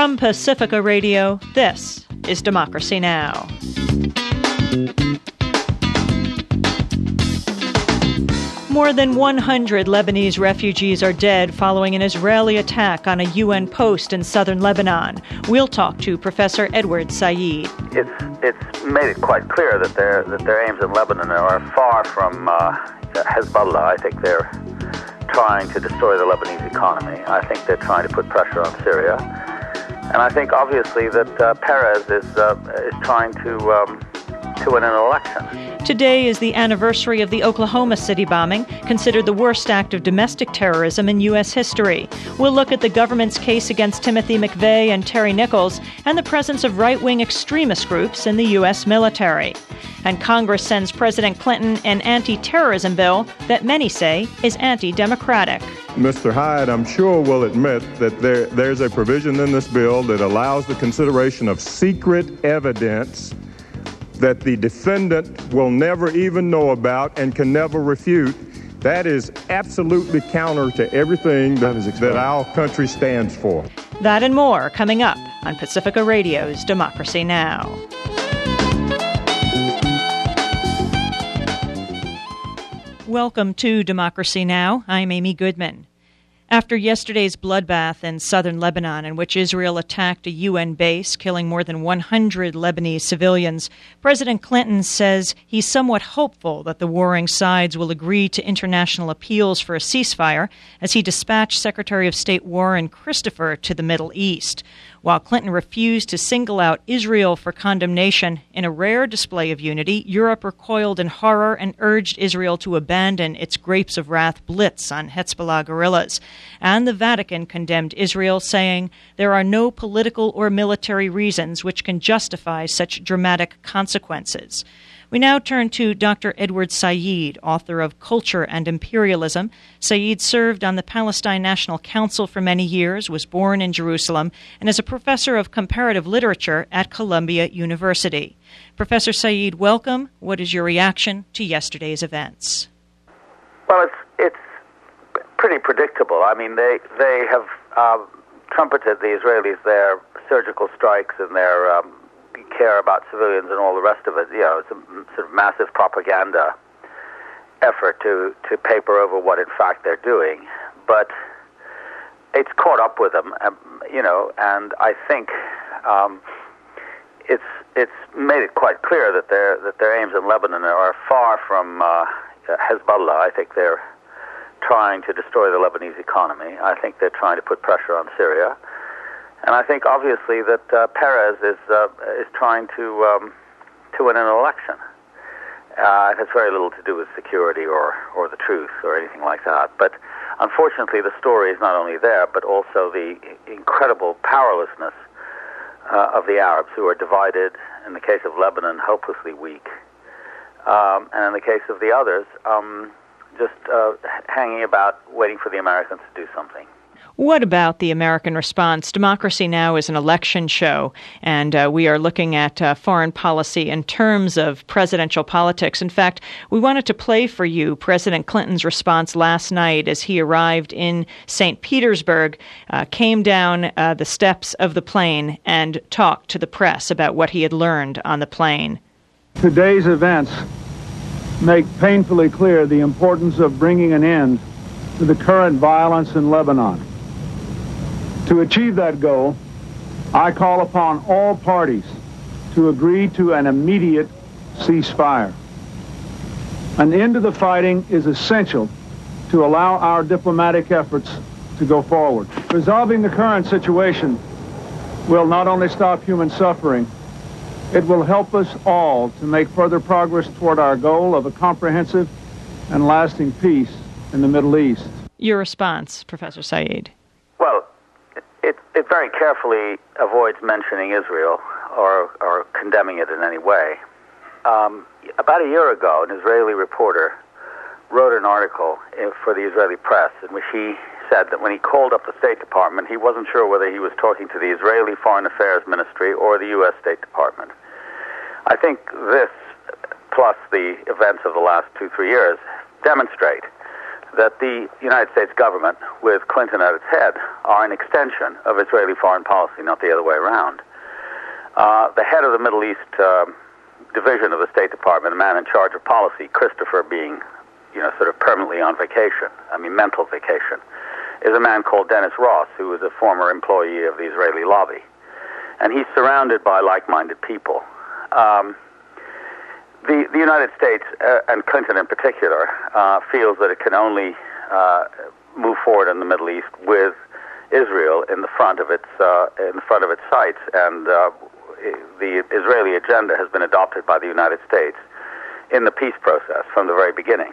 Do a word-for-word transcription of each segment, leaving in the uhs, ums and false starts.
From Pacifica Radio, this is Democracy Now! More than one hundred Lebanese refugees are dead following an Israeli attack on a U N post in southern Lebanon. We'll talk to Professor Edward Said. It's it's made it quite clear that their that their aims in Lebanon are far from uh, Hezbollah. I think they're trying to destroy the Lebanese economy. I think they're trying to put pressure on Syria, and I think obviously that uh, Peres is uh, is trying to um, to win an election. Today is the anniversary of the Oklahoma City bombing, considered the worst act of domestic terrorism in U S history. We'll look at the government's case against Timothy McVeigh and Terry Nichols and the presence of right-wing extremist groups in the U S military. And Congress sends President Clinton an anti-terrorism bill that many say is anti-democratic. Mister Hyde, I'm sure, will admit that there, there's a provision in this bill that allows the consideration of secret evidence that the defendant will never even know about and can never refute. That is absolutely counter to everything that, is that our country stands for. That and more coming up on Pacifica Radio's Democracy Now! Welcome to Democracy Now! I'm Amy Goodman. After yesterday's bloodbath in southern Lebanon, in which Israel attacked a U N base, killing more than one hundred Lebanese civilians, President Clinton says he's somewhat hopeful that the warring sides will agree to international appeals for a ceasefire as he dispatched Secretary of State Warren Christopher to the Middle East. While Clinton refused to single out Israel for condemnation, in a rare display of unity, Europe recoiled in horror and urged Israel to abandon its Grapes of Wrath blitz on Hezbollah guerrillas. And the Vatican condemned Israel, saying there are no political or military reasons which can justify such dramatic consequences. We now turn to Doctor Edward Said, author of Culture and Imperialism. Said served on the Palestine National Council for many years, was born in Jerusalem, and is a professor of comparative literature at Columbia University. Professor Said, welcome. What is your reaction to yesterday's events? Well, it's it's pretty predictable. I mean, they they have uh, trumpeted the Israelis their surgical strikes and their um, care about civilians and all the rest of it. You know, it's a sort of massive propaganda effort to, to paper over what in fact they're doing. But it's caught up with them, um, you know, and I think um, it's it's made it quite clear that their that their aims in Lebanon are far from uh, Hezbollah. I think they're trying to destroy the Lebanese economy. I think they're trying to put pressure on Syria. And I think obviously that uh, Peres is uh, is trying to um, to win an election. Uh, it has very little to do with security or, or the truth or anything like that. But unfortunately, the story is not only there, but also the incredible powerlessness uh, of the Arabs, who are divided. In the case of Lebanon, hopelessly weak, um, and in the case of the others, um, just uh, hanging about, waiting for the Americans to do something. What about the American response? Democracy Now! Is an election show, and uh, we are looking at uh, foreign policy in terms of presidential politics. In fact, we wanted to play for you President Clinton's response last night as he arrived in Saint Petersburg, uh, came down uh, the steps of the plane, and talked to the press about what he had learned on the plane. Today's events make painfully clear the importance of bringing an end to the current violence in Lebanon. To achieve that goal, I call upon all parties to agree to an immediate ceasefire. An end to the fighting is essential to allow our diplomatic efforts to go forward. Resolving the current situation will not only stop human suffering, it will help us all to make further progress toward our goal of a comprehensive and lasting peace in the Middle East. Your response, Professor Said. Well, it, it very carefully avoids mentioning Israel or, or condemning it in any way. Um, about a year ago, an Israeli reporter wrote an article for the Israeli press in which he said that when he called up the State Department, he wasn't sure whether he was talking to the Israeli Foreign Affairs Ministry or the U S State Department. I think this, plus the events of the last two, three years, demonstrate that the United States government, with Clinton at its head, are an extension of Israeli foreign policy, not the other way around. Uh, the head of the Middle East uh, division of the State Department, a man in charge of policy, Christopher being, you know, sort of permanently on vacation, I mean mental vacation, is a man called Dennis Ross, who is a former employee of the Israeli lobby. And he's surrounded by like-minded people. Um, the, the United States, uh, and Clinton in particular, uh, feels that it can only uh, move forward in the Middle East with Israel in the front of its uh, in the front of its sights, and uh, the Israeli agenda has been adopted by the United States in the peace process from the very beginning.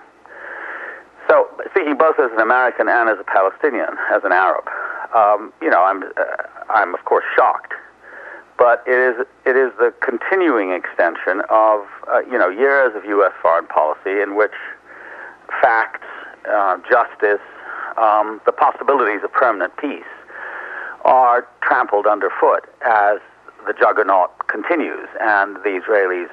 So, speaking both as an American and as a Palestinian, as an Arab, um, you know, I'm uh, I'm of course shocked. But it is it is the continuing extension of uh, you know years of U S foreign policy in which facts, uh, justice, um, the possibilities of permanent peace are trampled underfoot as the juggernaut continues, and the Israelis,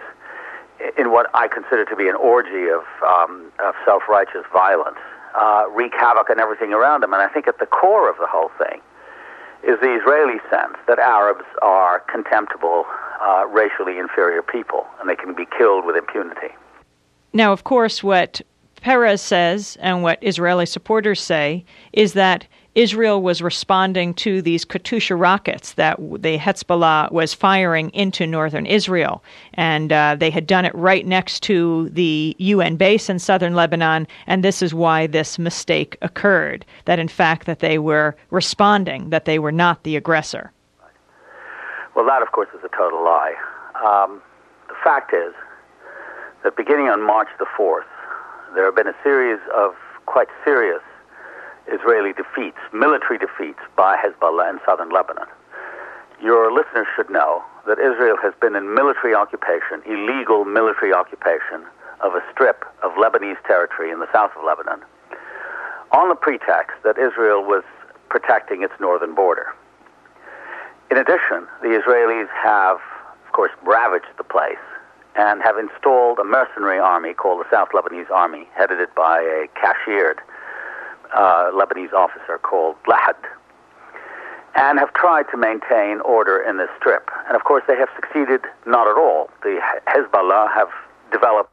in what I consider to be an orgy of um, of self-righteous violence, uh, wreak havoc on everything around them. And I think at the core of the whole thing is the Israeli sense that Arabs are contemptible, uh, racially inferior people, and they can be killed with impunity. Now, of course, what Peres says and what Israeli supporters say is that Israel was responding to these Katyusha rockets that the Hezbollah was firing into northern Israel. And uh, they had done it right next to the U N base in southern Lebanon, and this is why this mistake occurred, that in fact that they were responding, that they were not the aggressor. Well, that, of course, is a total lie. Um, the fact is that beginning on March the fourth, there have been a series of quite serious Israeli defeats, military defeats by Hezbollah in southern Lebanon. Your listeners should know that Israel has been in military occupation, illegal military occupation of a strip of Lebanese territory in the south of Lebanon, on the pretext that Israel was protecting its northern border. In addition, the Israelis have, of course, ravaged the place and have installed a mercenary army called the South Lebanese Army, headed by a cashiered Uh, Lebanese officer called Lahad, and have tried to maintain order in this strip. And of course they have succeeded not at all. The Hezbollah have developed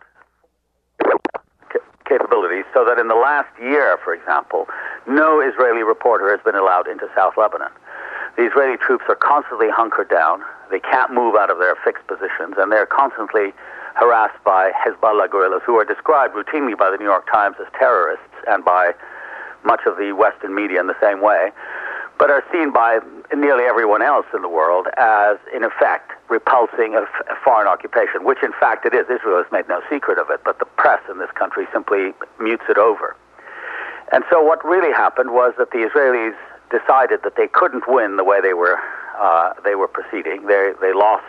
capabilities so that in the last year, for example, no Israeli reporter has been allowed into South Lebanon. The Israeli troops are constantly hunkered down. They can't move out of their fixed positions, and they're constantly harassed by Hezbollah guerrillas who are described routinely by the New York Times as terrorists and by much of the Western media in the same way, but are seen by nearly everyone else in the world as, in effect, repulsing a, f- a foreign occupation, which in fact it is. Israel has made no secret of it, but the press in this country simply mutes it over. And so what really happened was that the Israelis decided that they couldn't win the way they were uh, they were proceeding. They they lost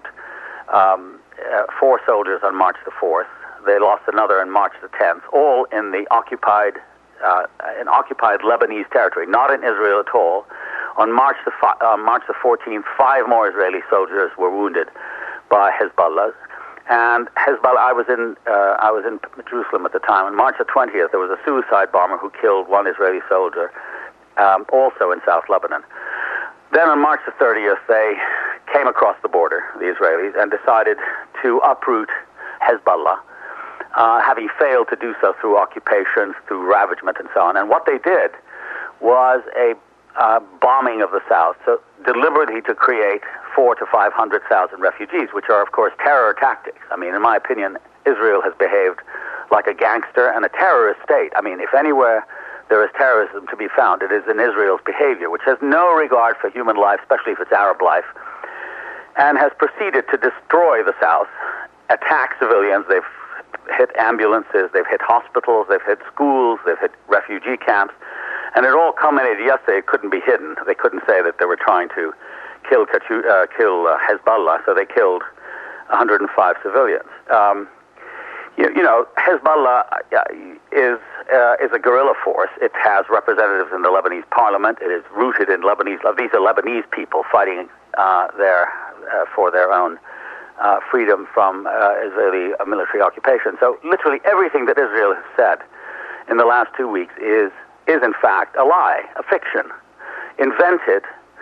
um, uh, four soldiers on March the fourth. They lost another on March the tenth, all in the occupied Uh, in occupied Lebanese territory, not in Israel at all. On March the fi- uh, March the fourteenth, five more Israeli soldiers were wounded by Hezbollah. And Hezbollah, I was in uh, I was in Jerusalem at the time. On March the twentieth, there was a suicide bomber who killed one Israeli soldier, um, also in South Lebanon. Then on March the thirtieth, they came across the border, the Israelis, and decided to uproot Hezbollah, Uh, having failed to do so through occupation, through ravagement, and so on. And what they did was a uh, bombing of the South, so deliberately to create four to five hundred thousand refugees, which are, of course, terror tactics. I mean, in my opinion, Israel has behaved like a gangster and a terrorist state. I mean, if anywhere there is terrorism to be found, it is in Israel's behavior, which has no regard for human life, especially if it's Arab life, and has proceeded to destroy the South, attack civilians. They've hit ambulances, they've hit hospitals, they've hit schools, they've hit refugee camps, and it all culminated yesterday. It couldn't be hidden. They couldn't say that they were trying to kill uh, kill uh, Hezbollah, so they killed one hundred five civilians. Um, you, you know, Hezbollah is uh, is a guerrilla force. It has representatives in the Lebanese parliament. It is rooted in Lebanese. These are Lebanese people fighting uh, their uh, for their own Uh, freedom from uh, Israeli uh, military occupation. So literally everything that Israel has said in the last two weeks is is in fact a lie, a fiction, invented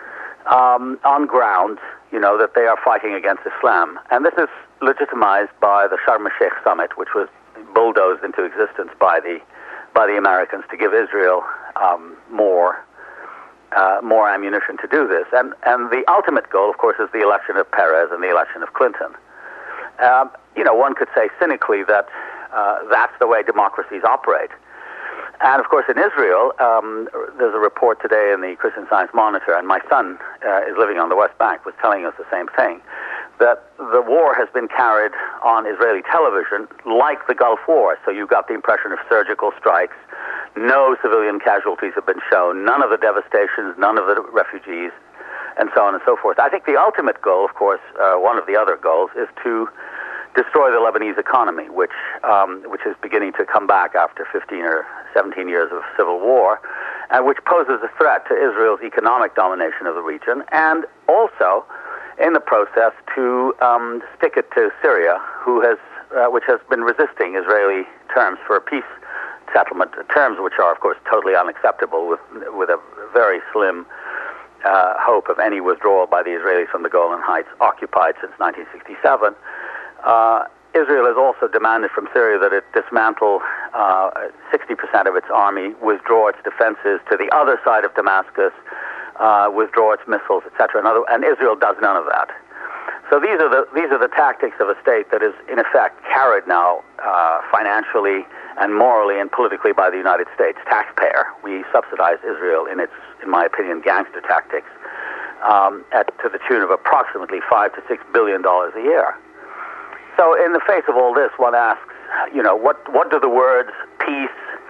um, on grounds, you know, that they are fighting against Islam. And this is legitimized by the Sharm el-Sheikh summit, which was bulldozed into existence by the by the Americans to give Israel um, more uh, more ammunition to do this. And and the ultimate goal, of course, is the election of Perez and the election of Clinton. Um, you know, one could say cynically that uh, that's the way democracies operate. And, of course, in Israel, um, there's a report today in the Christian Science Monitor, and my son uh, is living on the West Bank, was telling us the same thing, that the war has been carried on Israeli television like the Gulf War. So you got the impression of surgical strikes. No civilian casualties have been shown, none of the devastations, none of the refugees, and so on and so forth. I think the ultimate goal, of course, uh, one of the other goals, is to destroy the Lebanese economy, which um, which is beginning to come back after fifteen or seventeen years of civil war, and which poses a threat to Israel's economic domination of the region, and also, in the process, to um, stick it to Syria, who has uh, which has been resisting Israeli terms for a peace settlement, terms which are, of course, totally unacceptable, with with a very slim uh, hope of any withdrawal by the Israelis from the Golan Heights, occupied since nineteen sixty-seven. Uh, Israel has also demanded from Syria that it dismantle uh, sixty percent of its army, withdraw its defenses to the other side of Damascus, uh, withdraw its missiles, et cetera. And, other, and Israel does none of that. So these are the these are the tactics of a state that is, in effect, carried now uh, financially and morally and politically by the United States taxpayer. We subsidize Israel in its, in my opinion, gangster tactics um, at to the tune of approximately five to six billion dollars a year. So in the face of all this, one asks, you know, what, what do the words peace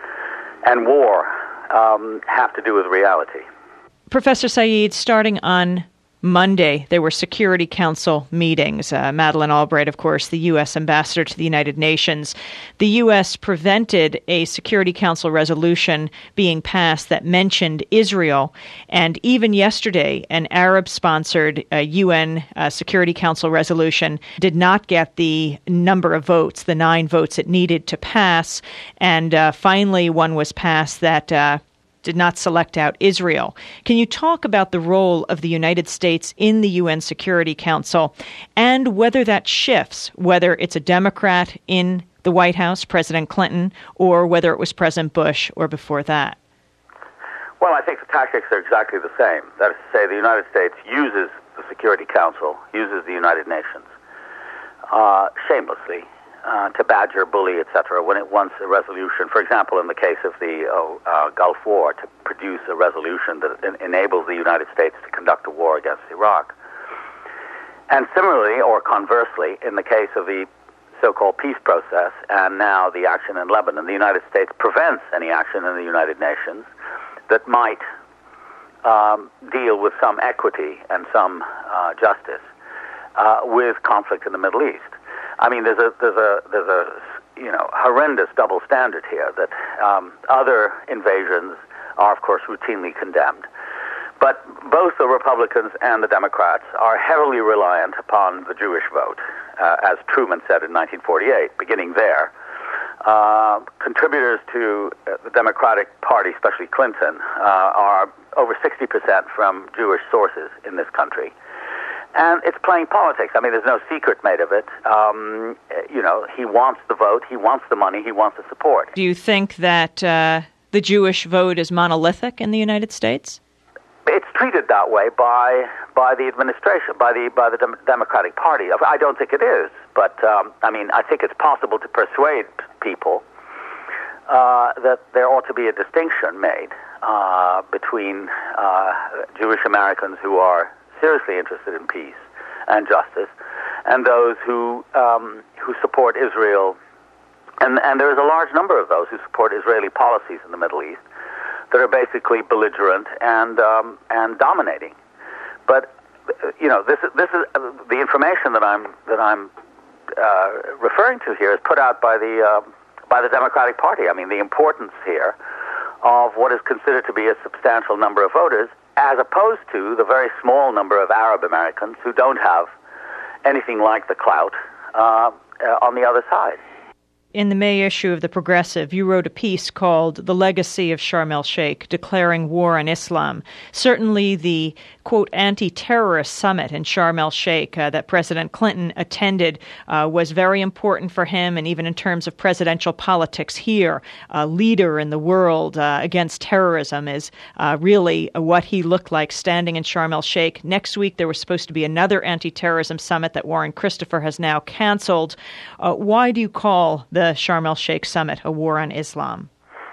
and war um, have to do with reality? Professor Said, starting on Monday, there were Security Council meetings. Uh, Madeleine Albright, of course, the U S ambassador to the United Nations. The U S prevented a Security Council resolution being passed that mentioned Israel. And even yesterday, an Arab-sponsored uh, U N uh, Security Council resolution did not get the number of votes, the nine votes it needed to pass. And uh, finally, one was passed that Uh, did not select out Israel. Can you talk about the role of the United States in the U N Security Council and whether that shifts, whether it's a Democrat in the White House, President Clinton, or whether it was President Bush or before that? Well, I think the tactics are exactly the same. That is to say, the United States uses the Security Council, uses the United Nations, uh, shamelessly, Uh, to badger, bully, et cetera, when it wants a resolution. For example, in the case of the uh, uh, Gulf War, to produce a resolution that en- enables the United States to conduct a war against Iraq. And similarly, or conversely, in the case of the so-called peace process and now the action in Lebanon, the United States prevents any action in the United Nations that might um, deal with some equity and some uh, justice uh, with conflict in the Middle East. I mean, there's a there's a there's a you know horrendous double standard here that um, other invasions are, of course, routinely condemned, but both the Republicans and the Democrats are heavily reliant upon the Jewish vote, uh, as Truman said in nineteen forty-eight. Beginning there, uh, contributors to the Democratic Party, especially Clinton, uh, are over sixty percent from Jewish sources in this country. And it's playing politics. I mean, there's no secret made of it. Um, you know, he wants the vote, he wants the money, he wants the support. Do you think that uh, the Jewish vote is monolithic in the United States? It's treated that way by by the administration, by the by the Dem- Democratic Party. I don't think it is, but um, I mean, I think it's possible to persuade people uh, that there ought to be a distinction made uh, between uh, Jewish Americans who are seriously interested in peace and justice, and those who um, who support Israel, and and there is a large number of those who support Israeli policies in the Middle East that are basically belligerent and um, and dominating. But you know, this this is uh, the information that I'm that I'm uh, referring to here is put out by the uh, by the Democratic Party. I mean, the importance here of what is considered to be a substantial number of voters, as opposed to the very small number of Arab Americans who don't have anything like the clout uh, uh, on the other side. in the May issue of The Progressive, you wrote a piece called The Legacy of Sharm el-Sheikh, Declaring War on Islam. Certainly the, quote, anti-terrorist summit in Sharm el-Sheikh uh, that President Clinton attended uh, was very important for him, and even in terms of presidential politics here, a leader in the world uh, against terrorism is uh, really what he looked like standing in Sharm el-Sheikh. Next week there was supposed to be another anti-terrorism summit that Warren Christopher has now canceled. Uh, why do you call the Sharm el-Sheikh summit a war on Islam?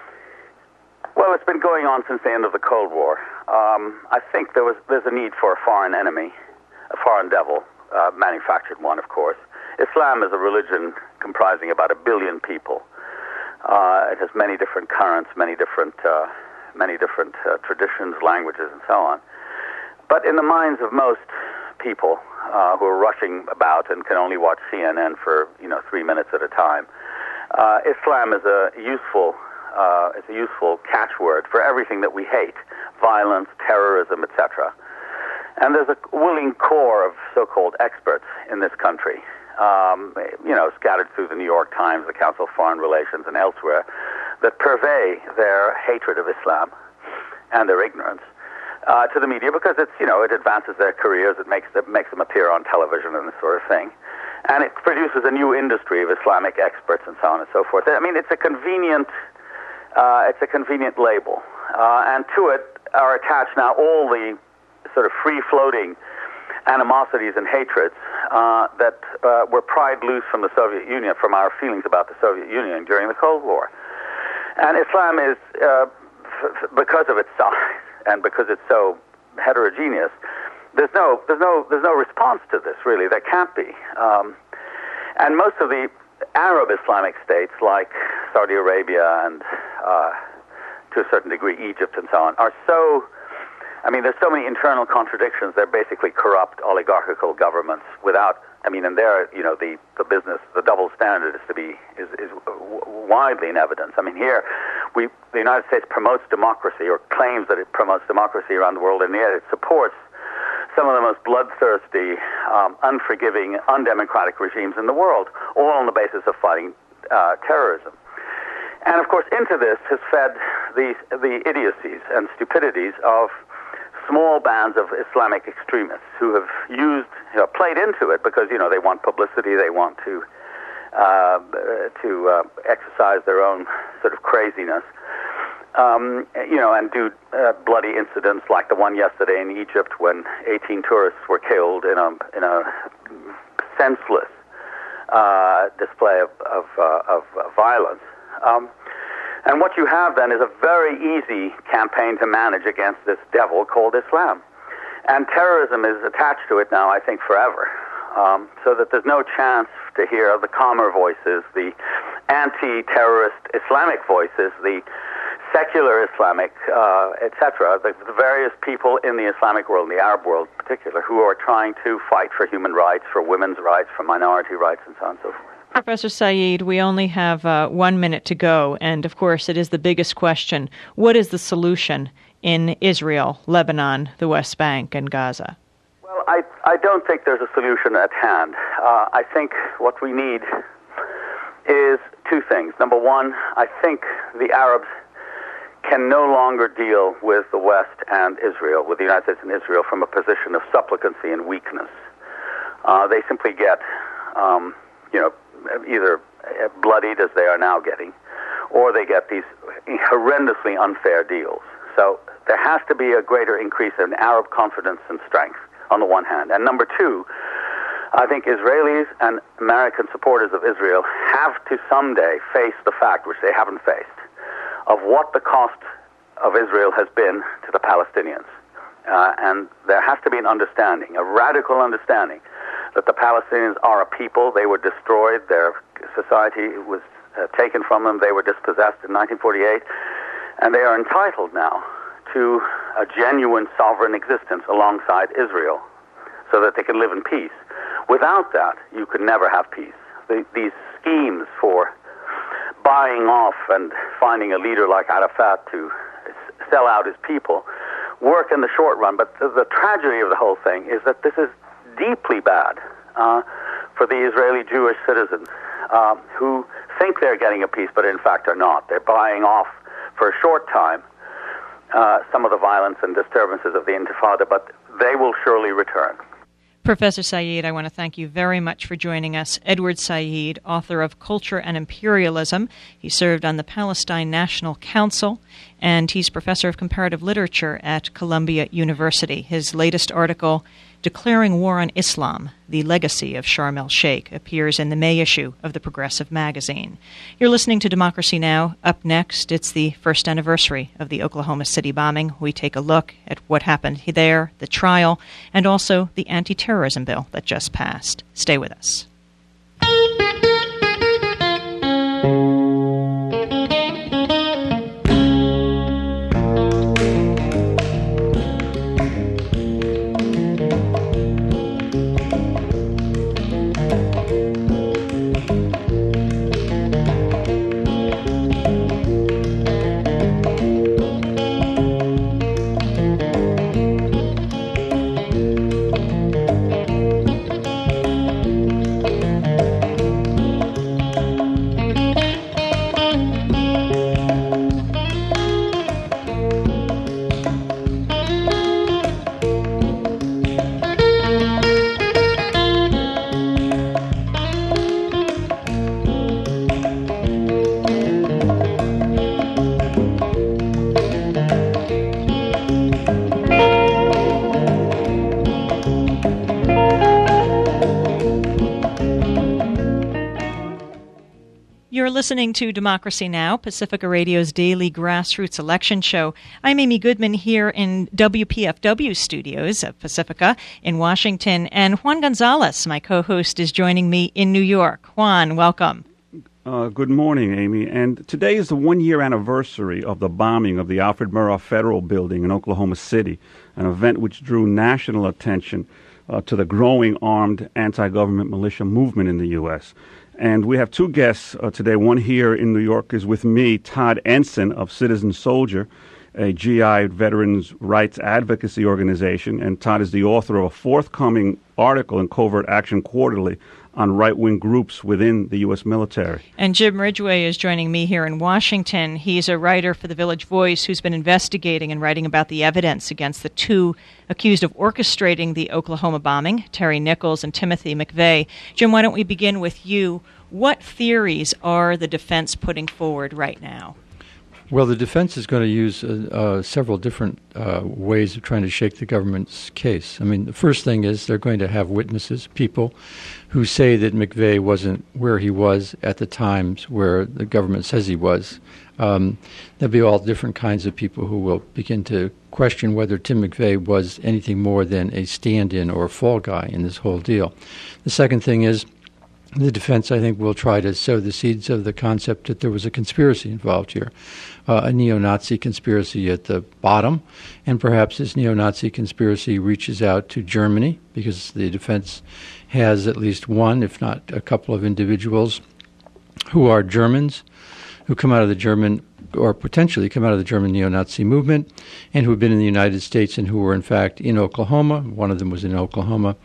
Well, it's been going on since the end of the Cold War. Um, I think there was there's a need for a foreign enemy, a foreign devil, uh, manufactured one, of course. Islam is a religion comprising about a billion people. Uh, it has many different currents, many different, uh, many different uh, traditions, languages, and so on. But in the minds of most people uh, who are rushing about and can only watch C N N for you know three minutes at a time, uh, Islam is a useful, uh, it's a useful catchword for everything that we hate: violence, terrorism, et cetera. And there's a willing core of so-called experts in this country. Um, you know, scattered through the New York Times, the Council of Foreign Relations, and elsewhere, that purvey their hatred of Islam and their ignorance uh, to the media, because it's, you know, it advances their careers, it makes them, makes them appear on television and this sort of thing, and it produces a new industry of Islamic experts and so on and so forth. I mean, it's a convenient, uh, it's a convenient label, uh, and to it are attached now all the sort of free-floating animosities and hatreds uh, that uh, were pried loose from the Soviet Union, from our feelings about the Soviet Union during the Cold War. And Islam is, uh, f- because of its size and because it's so heterogeneous, there's no, there's no, there's no response to this, really. There can't be. Um, and most of the Arab Islamic states, like Saudi Arabia and, uh, to a certain degree, Egypt and so on, are so... I mean, there's so many internal contradictions. They're basically corrupt oligarchical governments without, I mean, and there, you know, the, the business, the double standard is to be, is, is widely in evidence. I mean, here, we, the United States promotes democracy, or claims that it promotes democracy around the world, and yet it supports some of the most bloodthirsty, um, unforgiving, undemocratic regimes in the world, all on the basis of fighting uh, terrorism. And, of course, into this has fed the, the idiocies and stupidities of small bands of Islamic extremists who have used, you know, played into it because, you know, they want publicity, they want to uh, to uh, exercise their own sort of craziness, um, you know, and do uh, bloody incidents like the one yesterday in Egypt when eighteen tourists were killed in a in a senseless uh, display of of, uh, of uh, violence. Um, And what you have then is a very easy campaign to manage against this devil called Islam. And terrorism is attached to it now, I think, forever. Um, so that there's no chance to hear the calmer voices, the anti-terrorist Islamic voices, the secular Islamic, uh, et cetera, the, the various people in the Islamic world, in the Arab world in particular, who are trying to fight for human rights, for women's rights, for minority rights, and so on and so forth. Professor Said, we only have uh, one minute to go, and of course it is the biggest question. What is the solution in Israel, Lebanon, the West Bank, and Gaza? Well, I, I don't think there's a solution at hand. Uh, I think what we need is two things. Number one, I think the Arabs can no longer deal with the West and Israel, with the United States and Israel, from a position of supplicancy and weakness. Uh, they simply get, um, you know, either bloodied, as they are now getting, or they get these horrendously unfair deals. So there has to be a greater increase in Arab confidence and strength, on the one hand. And number two, I think Israelis and American supporters of Israel have to someday face the fact, which they haven't faced, of what the cost of Israel has been to the Palestinians. Uh, and there has to be an understanding, a radical understanding, that the Palestinians are a people. They were destroyed. Their society was uh, taken from them. They were dispossessed in nineteen forty-eight. And they are entitled now to a genuine sovereign existence alongside Israel so that they can live in peace. Without that, you could never have peace. The, these schemes for buying off and finding a leader like Arafat to sell out his people work in the short run. But the, the tragedy of the whole thing is that this is deeply bad uh, for the Israeli Jewish citizens um, who think they're getting a peace, but in fact are not. They're buying off for a short time uh, some of the violence and disturbances of the Intifada, but they will surely return. Professor Said, I want to thank you very much for joining us. Edward Said, author of Culture and Imperialism. He served on the Palestine National Council, and he's professor of comparative literature at Columbia University. His latest article, Declaring War on Islam, The Legacy of Sharm el-Sheikh, appears in the May issue of the Progressive magazine. You're listening to Democracy Now! Up next, it's the first anniversary of the Oklahoma City bombing. We take a look at what happened there, the trial, and also the anti-terrorism bill that just passed. Stay with us. You're listening to Democracy Now!, Pacifica Radio's daily grassroots election show. I'm Amy Goodman here in W P F W studios of Pacifica in Washington, and Juan Gonzalez, my co-host, is joining me in New York. Juan, welcome. Uh, good morning, Amy. And today is the one-year anniversary of the bombing of the Alfred Murrah Federal Building in Oklahoma City, an event which drew national attention uh, to the growing armed anti-government militia movement in the U S And we have two guests uh, today. One here in New York is with me, Todd Ensign of Citizen Soldier, a G I veterans rights advocacy organization. And Todd is the author of a forthcoming article in Covert Action Quarterly on right-wing groups within the U S military. And Jim Ridgway is joining me here in Washington. He's a writer for the Village Voice who's been investigating and writing about the evidence against the two accused of orchestrating the Oklahoma bombing, Terry Nichols and Timothy McVeigh. Jim, why don't we begin with you? What theories are the defense putting forward right now? Well, the defense is going to use uh, uh, several different uh, ways of trying to shake the government's case. I mean, the first thing is they're going to have witnesses, people who say that McVeigh wasn't where he was at the times where the government says he was. Um, there'll be all different kinds of people who will begin to question whether Tim McVeigh was anything more than a stand-in or a fall guy in this whole deal. The second thing is the defense, I think, will try to sow the seeds of the concept that there was a conspiracy involved here, uh, a neo-Nazi conspiracy at the bottom, and perhaps this neo-Nazi conspiracy reaches out to Germany because the defense has at least one, if not a couple of individuals who are Germans, who come out of the German, or potentially come out of the German neo-Nazi movement, and who have been in the United States and who were in fact in Oklahoma. One of them was in Oklahoma,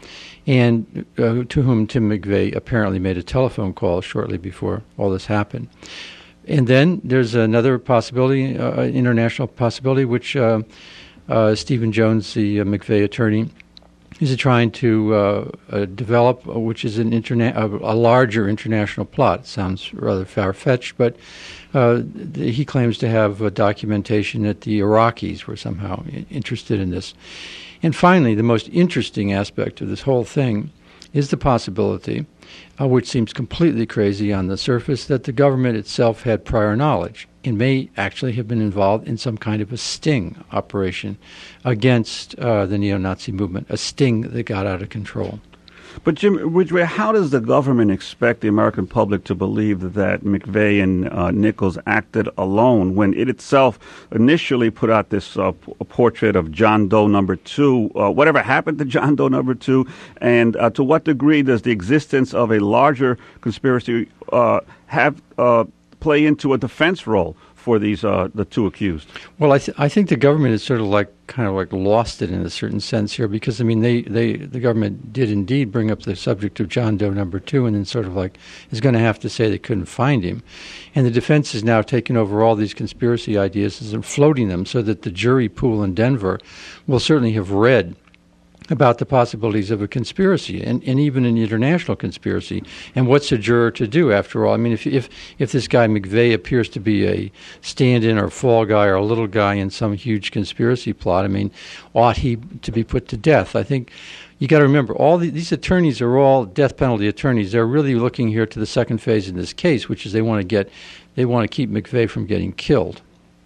and uh, to whom Tim McVeigh apparently made a telephone call shortly before all this happened. And then there's another possibility, uh, international possibility, which uh, uh, Stephen Jones, the uh, McVeigh attorney, is trying to uh, uh, develop, uh, which is an interna- a, a larger international plot. It sounds rather far-fetched, but uh, th- he claims to have uh, documentation that the Iraqis were somehow I- interested in this. And finally, the most interesting aspect of this whole thing is the possibility, uh, which seems completely crazy on the surface, that the government itself had prior knowledge and may actually have been involved in some kind of a sting operation against uh, the neo-Nazi movement, a sting that got out of control. But, Jim Ridgway, how does the government expect the American public to believe that McVeigh and uh, Nichols acted alone when it itself initially put out this uh, p- portrait of John Doe number two? Uh, whatever happened to John Doe number two? And uh, to what degree does the existence of a larger conspiracy uh, have uh, play into a defense role for these uh, the two accused? Well, I, th- I think the government is sort of like kind of like lost it in a certain sense here, because I mean they, they the government did indeed bring up the subject of John Doe number two, and then sort of like is going to have to say they couldn't find him, and the defense is now taking over all these conspiracy ideas and floating them so that the jury pool in Denver will certainly have read about the possibilities of a conspiracy and, and even an international conspiracy. And what's a juror to do, after all? I mean, if if if this guy McVeigh appears to be a stand-in or fall guy or a little guy in some huge conspiracy plot, I mean, ought he to be put to death? I think you got to remember, all the, these attorneys are all death penalty attorneys. They're really looking here to the second phase in this case, which is they want to get, they want to keep McVeigh from getting killed.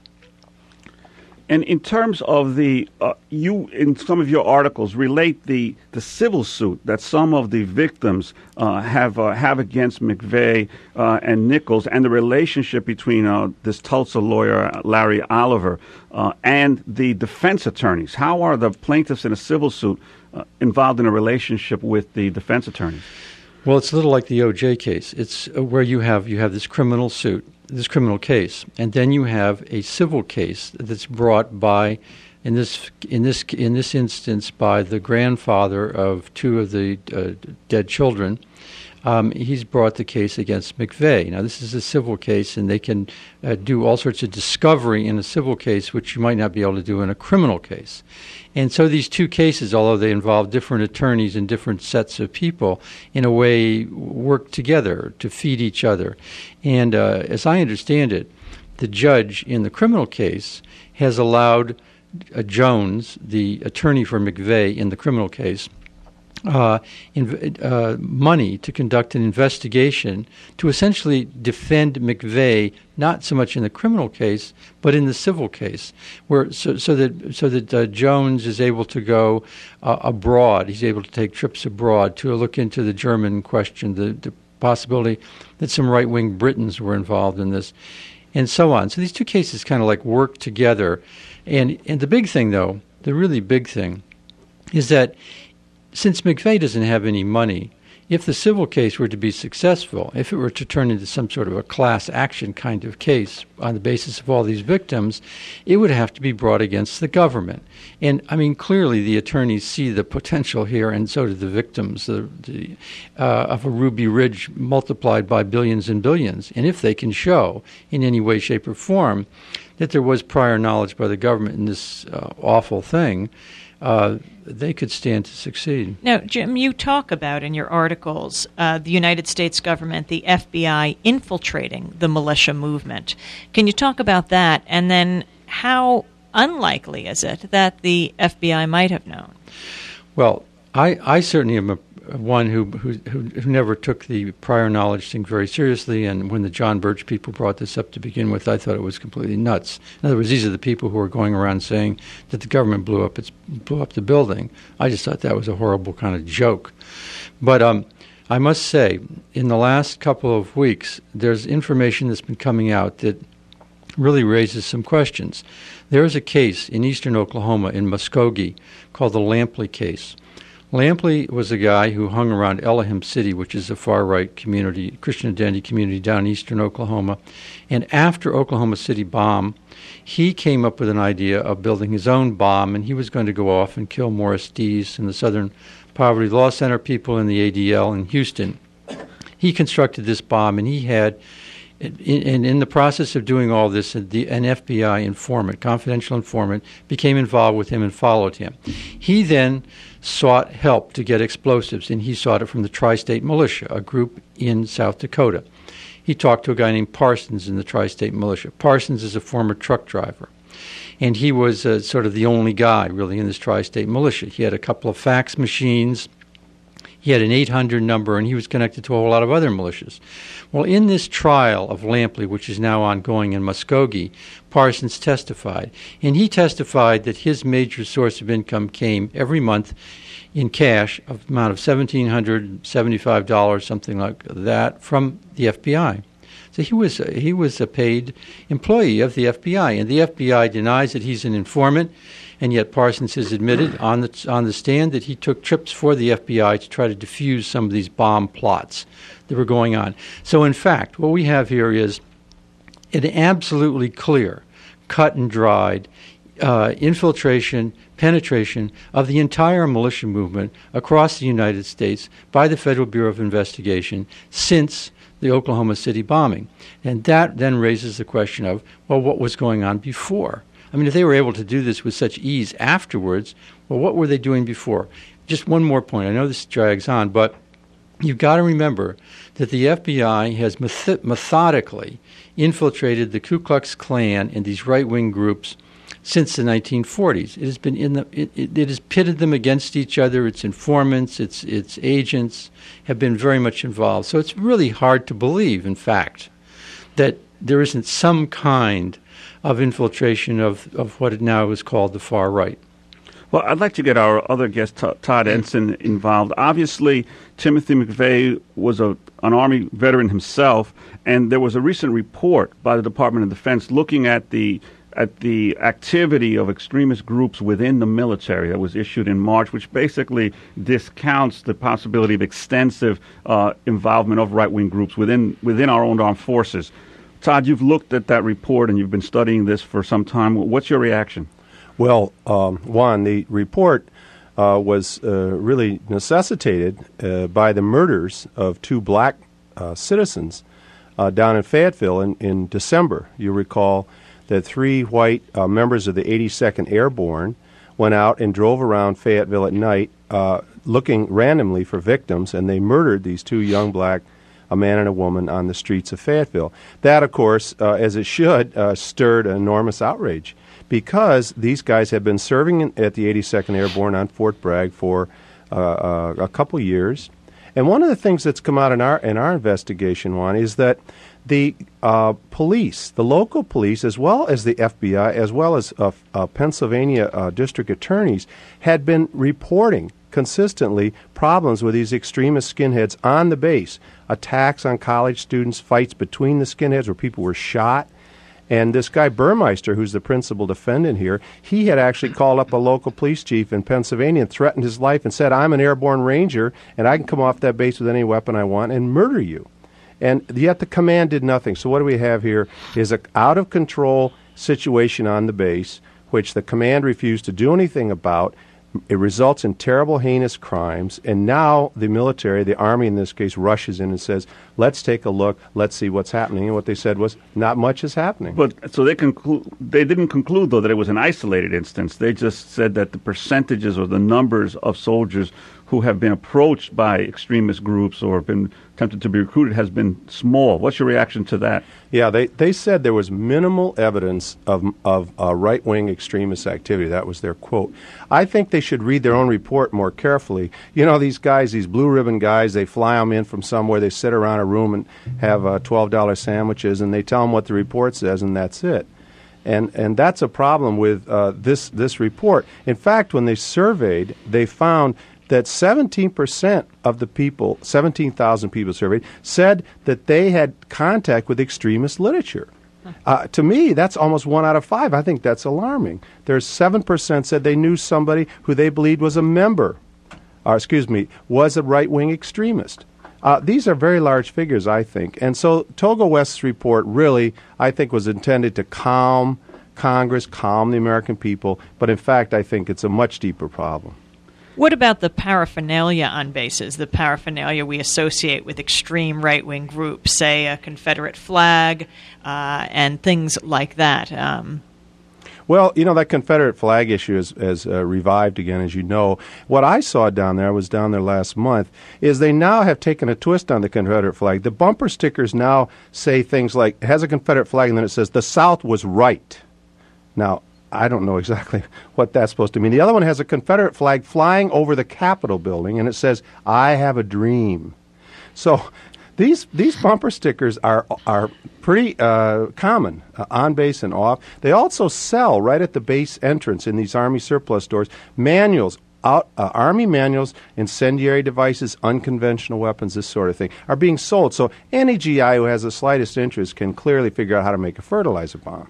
And in terms of the, uh, you in some of your articles relate the, the civil suit that some of the victims uh, have uh, have against McVeigh uh, and Nichols, and the relationship between uh, this Tulsa lawyer Larry Oliver uh, and the defense attorneys. How are the plaintiffs in a civil suit uh, involved in a relationship with the defense attorneys? Well, it's a little like the O J case. It's where you have you have this criminal suit, this criminal case, and then you have a civil case that's brought by, in this in this in this instance, by the grandfather of two of the uh, dead children. Um, he's brought the case against McVeigh. Now, this is a civil case, and they can uh, do all sorts of discovery in a civil case, which you might not be able to do in a criminal case. And so these two cases, although they involve different attorneys and different sets of people, in a way work together to feed each other. And uh, as I understand it, the judge in the criminal case has allowed uh, Jones, the attorney for McVeigh in the criminal case, Uh, in, uh, money to conduct an investigation to essentially defend McVeigh, not so much in the criminal case, but in the civil case, where so, so that so that uh, Jones is able to go uh, abroad. He's able to take trips abroad to look into the German question, the, the possibility that some right-wing Britons were involved in this, and so on. So these two cases kind of like work together. And and the big thing, though, the really big thing, is that since McVeigh doesn't have any money, if the civil case were to be successful, if it were to turn into some sort of a class action kind of case on the basis of all these victims, it would have to be brought against the government. And, I mean, clearly the attorneys see the potential here, and so do the victims the, the, uh, of a Ruby Ridge multiplied by billions and billions. And if they can show in any way, shape, or form that there was prior knowledge by the government in this uh, awful thing, Uh, they could stand to succeed. Now, Jim, you talk about in your articles uh, the United States government, the F B I, infiltrating the militia movement. Can you talk about that? And then how unlikely is it that the F B I might have known? Well, I, I certainly am a, one who, who who never took the prior knowledge thing very seriously, and when the John Birch people brought this up to begin with, I thought it was completely nuts. In other words, these are the people who are going around saying that the government blew up its blew up the building. I just thought that was a horrible kind of joke. But um, I must say, in the last couple of weeks, there's information that's been coming out that really raises some questions. There is a case in eastern Oklahoma, in Muskogee, called the Lampley case. Lampley was a guy who hung around Elohim City, which is a far-right community, Christian identity community down in eastern Oklahoma. And after Oklahoma City bomb, he came up with an idea of building his own bomb, and he was going to go off and kill Morris Dees and the Southern Poverty Law Center people in the A D L in Houston. He constructed this bomb, and he had, and in the process of doing all this, the, an F B I informant, confidential informant, became involved with him and followed him. He then sought help to get explosives, and he sought it from the Tri-State Militia, a group in South Dakota. He talked to a guy named Parsons in the Tri-State Militia. Parsons is a former truck driver, and he was uh, sort of the only guy, really, in this Tri-State Militia. He had a couple of fax machines. He had an eight hundred number, and he was connected to a whole lot of other militias. Well, in this trial of Lampley, which is now ongoing in Muskogee, Parsons testified. And he testified that his major source of income came every month in cash, of the amount of one thousand seven hundred seventy-five dollars, something like that, from the F B I. So he was, he was a paid employee of the F B I, and the F B I denies that he's an informant. And yet Parsons has admitted on the on the stand that he took trips for the F B I to try to defuse some of these bomb plots that were going on. So, in fact, what we have here is an absolutely clear, cut and dried uh, infiltration, penetration of the entire militia movement across the United States by the Federal Bureau of Investigation since the Oklahoma City bombing. And that then raises the question of, well, what was going on before? I mean, if they were able to do this with such ease afterwards, well, what were they doing before? Just one more point. I know this drags on, but you've got to remember that the F B I has meth- methodically infiltrated the Ku Klux Klan and these right-wing groups since the nineteen forties. It has been in the it, it, it has pitted them against each other. Its informants, its its agents have been very much involved. So it's really hard to believe, in fact, that there isn't some kind of infiltration of, of what now is called the far right. Well, I'd like to get our other guest, T- Todd Ensign, involved. Obviously, Timothy McVeigh was a, an Army veteran himself, and there was a recent report by the Department of Defense looking at the at the activity of extremist groups within the military that was issued in March, which basically discounts the possibility of extensive uh, involvement of right-wing groups within within our own armed forces. Todd, you've looked at that report and you've been studying this for some time. What's your reaction? Well, um, Juan, the report uh, was uh, really necessitated uh, by the murders of two black uh, citizens uh, down in Fayetteville in, in December. You recall that three white uh, members of the eighty-second Airborne went out and drove around Fayetteville at night uh, looking randomly for victims, and they murdered these two young black, a man and a woman, on the streets of Fayetteville. That, of course, uh, as it should, uh, stirred enormous outrage, because these guys have been serving in, at the eighty-second Airborne on Fort Bragg for uh, uh, a couple years. And one of the things that's come out in our in our investigation, Juan, is that the uh, police, the local police, as well as the F B I, as well as uh, uh, Pennsylvania uh, district attorneys, had been reporting consistently problems with these extremist skinheads on the base, attacks on college students, fights between the skinheads where people were shot. And this guy Burmeister, who's the principal defendant here, he had actually called up a local police chief in Pennsylvania and threatened his life and said, I'm an airborne ranger, and I can come off that base with any weapon I want and murder you. And yet the command did nothing. So what do we have here is an out-of-control situation on the base, which the command refused to do anything about. It results in terrible, heinous crimes, and now the military, the Army in this case, rushes in and says, let's take a look, let's see what's happening. And what they said was, not much is happening. But so they conclude, they didn't conclude, though, that it was an isolated instance. They just said that the percentages or the numbers of soldiers who have been approached by extremist groups or been tempted to be recruited has been small. What's your reaction to that? Yeah, they, they said there was minimal evidence of of uh, right-wing extremist activity. That was their quote. I think they should read their own report more carefully. You know, these guys, these blue-ribbon guys, they fly them in from somewhere, they sit around a room and have uh, twelve dollar sandwiches, and they tell them what the report says, and that's it. And and that's a problem with uh, this this report. In fact, when they surveyed, they found that seventeen percent of the people, seventeen thousand people surveyed, said that they had contact with extremist literature. Uh, to me, that's almost one out of five. I think that's alarming. There's seven percent said they knew somebody who they believed was a member, or excuse me, was a right-wing extremist. Uh, these are very large figures, I think. And so Togo West's report really, I think, was intended to calm Congress, calm the American people. But in fact, I think it's a much deeper problem. What about the paraphernalia on bases, the paraphernalia we associate with extreme right-wing groups, say a Confederate flag uh, and things like that? Um, Well, you know, that Confederate flag issue has, has uh, revived again, as you know. What I saw down there, I was down there last month, is they now have taken a twist on the Confederate flag. The bumper stickers now say things like, it has a Confederate flag, and then it says, the South was right. Now, I don't know exactly what that's supposed to mean. The other one has a Confederate flag flying over the Capitol building, and it says, I have a dream. So these these bumper stickers are are pretty uh, common uh, on base and off. They also sell right at the base entrance in these Army surplus stores manuals, out, uh, Army manuals, incendiary devices, unconventional weapons, this sort of thing, are being sold. So any G I who has the slightest interest can clearly figure out how to make a fertilizer bomb.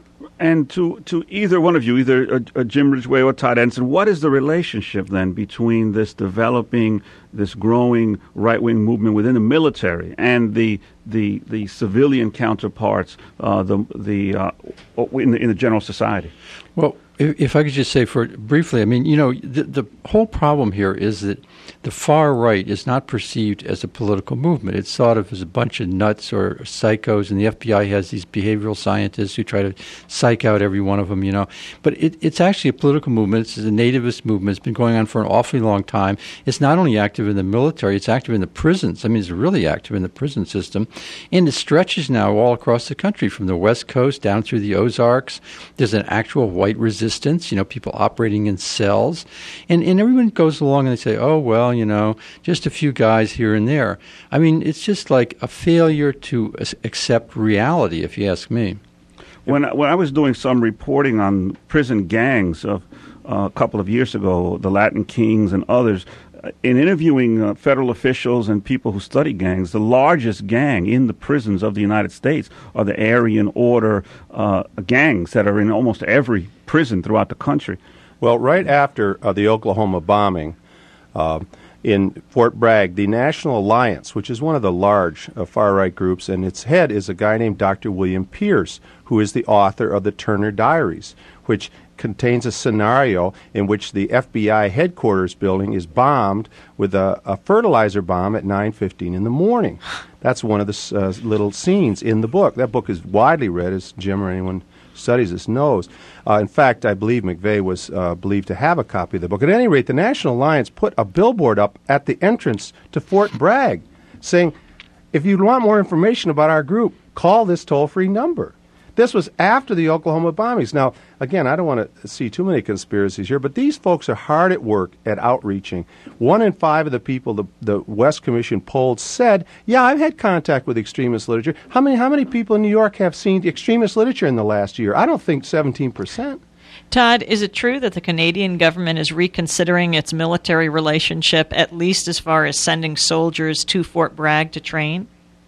And to, to either one of you, either uh, uh, Jim Ridgway or Todd Anderson, what is the relationship then between this developing, this growing right-wing movement within the military and the the, the civilian counterparts, uh, the the uh, in the in the general society? Well, if, if I could just say for briefly, I mean, you know, the, the whole problem here is that the far right is not perceived as a political movement. It's thought of as a bunch of nuts or psychos, and the F B I has these behavioral scientists who try to psych out every one of them, you know. But it, it's actually a political movement. It's a nativist movement. It's been going on for an awfully long time. It's not only active in the military, it's active in the prisons. I mean, it's really active in the prison system. And it stretches now all across the country, from the West Coast down through the Ozarks. There's an actual white resistance, you know, people operating in cells. And, and everyone goes along and they say, oh, well, you know, just a few guys here and there. I mean, it's just like a failure to accept reality, if you ask me. When I, when I was doing some reporting on prison gangs of, uh, a couple of years ago, the Latin Kings and others, uh, in interviewing uh, federal officials and people who study gangs, the largest gang in the prisons of the United States are the Aryan Order uh, gangs that are in almost every prison throughout the country. Well, right after uh, the Oklahoma bombing, uh, in Fort Bragg, the National Alliance, which is one of the large uh, far-right groups, and its head is a guy named Doctor William Pierce, who is the author of the Turner Diaries, which contains a scenario in which the F B I headquarters building is bombed with a, a fertilizer bomb at nine fifteen in the morning. That's one of the uh, little scenes in the book. That book is widely read, as Jim or anyone studies this knows. Uh, in fact, I believe McVeigh was uh, believed to have a copy of the book. At any rate, the National Alliance put a billboard up at the entrance to Fort Bragg saying, if you want more information about our group, call this toll-free number. This was after the Oklahoma bombings. Now, again, I don't want to see too many conspiracies here, but these folks are hard at work at outreaching. One in five of the people the, the West Commission polled said, yeah, I've had contact with extremist literature. How many, how many people in New York have seen extremist literature in the last year? I don't think seventeen percent. Todd, is it true that the Canadian government is reconsidering its military relationship, at least as far as sending soldiers to Fort Bragg to train?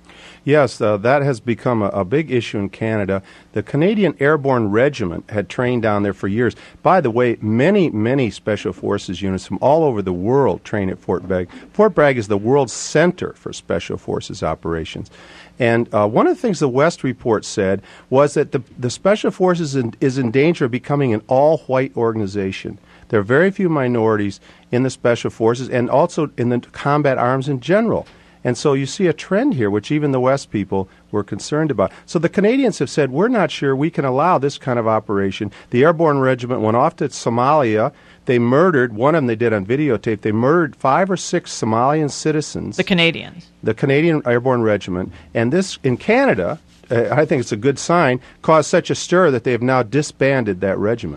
Yes, uh, that has become a, a big issue in Canada. The Canadian Airborne Regiment had trained down there for years. By the way, many, many Special Forces units from all over the world train at Fort Bragg. Fort Bragg is the world's center for Special Forces operations. And uh, one of the things the West report said was that the, the Special Forces in, is in danger of becoming an all-white organization. There are very few minorities in the Special Forces and also in the combat arms in general. And so you see a trend here, which even the West people were concerned about. So the Canadians have said, we're not sure we can allow this kind of operation. The Airborne Regiment went off to Somalia. They murdered, one of them they did on videotape, they murdered five or six Somalian citizens. The Canadians. The Canadian Airborne Regiment. And this, in Canada, uh, I think it's a good sign, caused such a stir that they have now disbanded that regiment.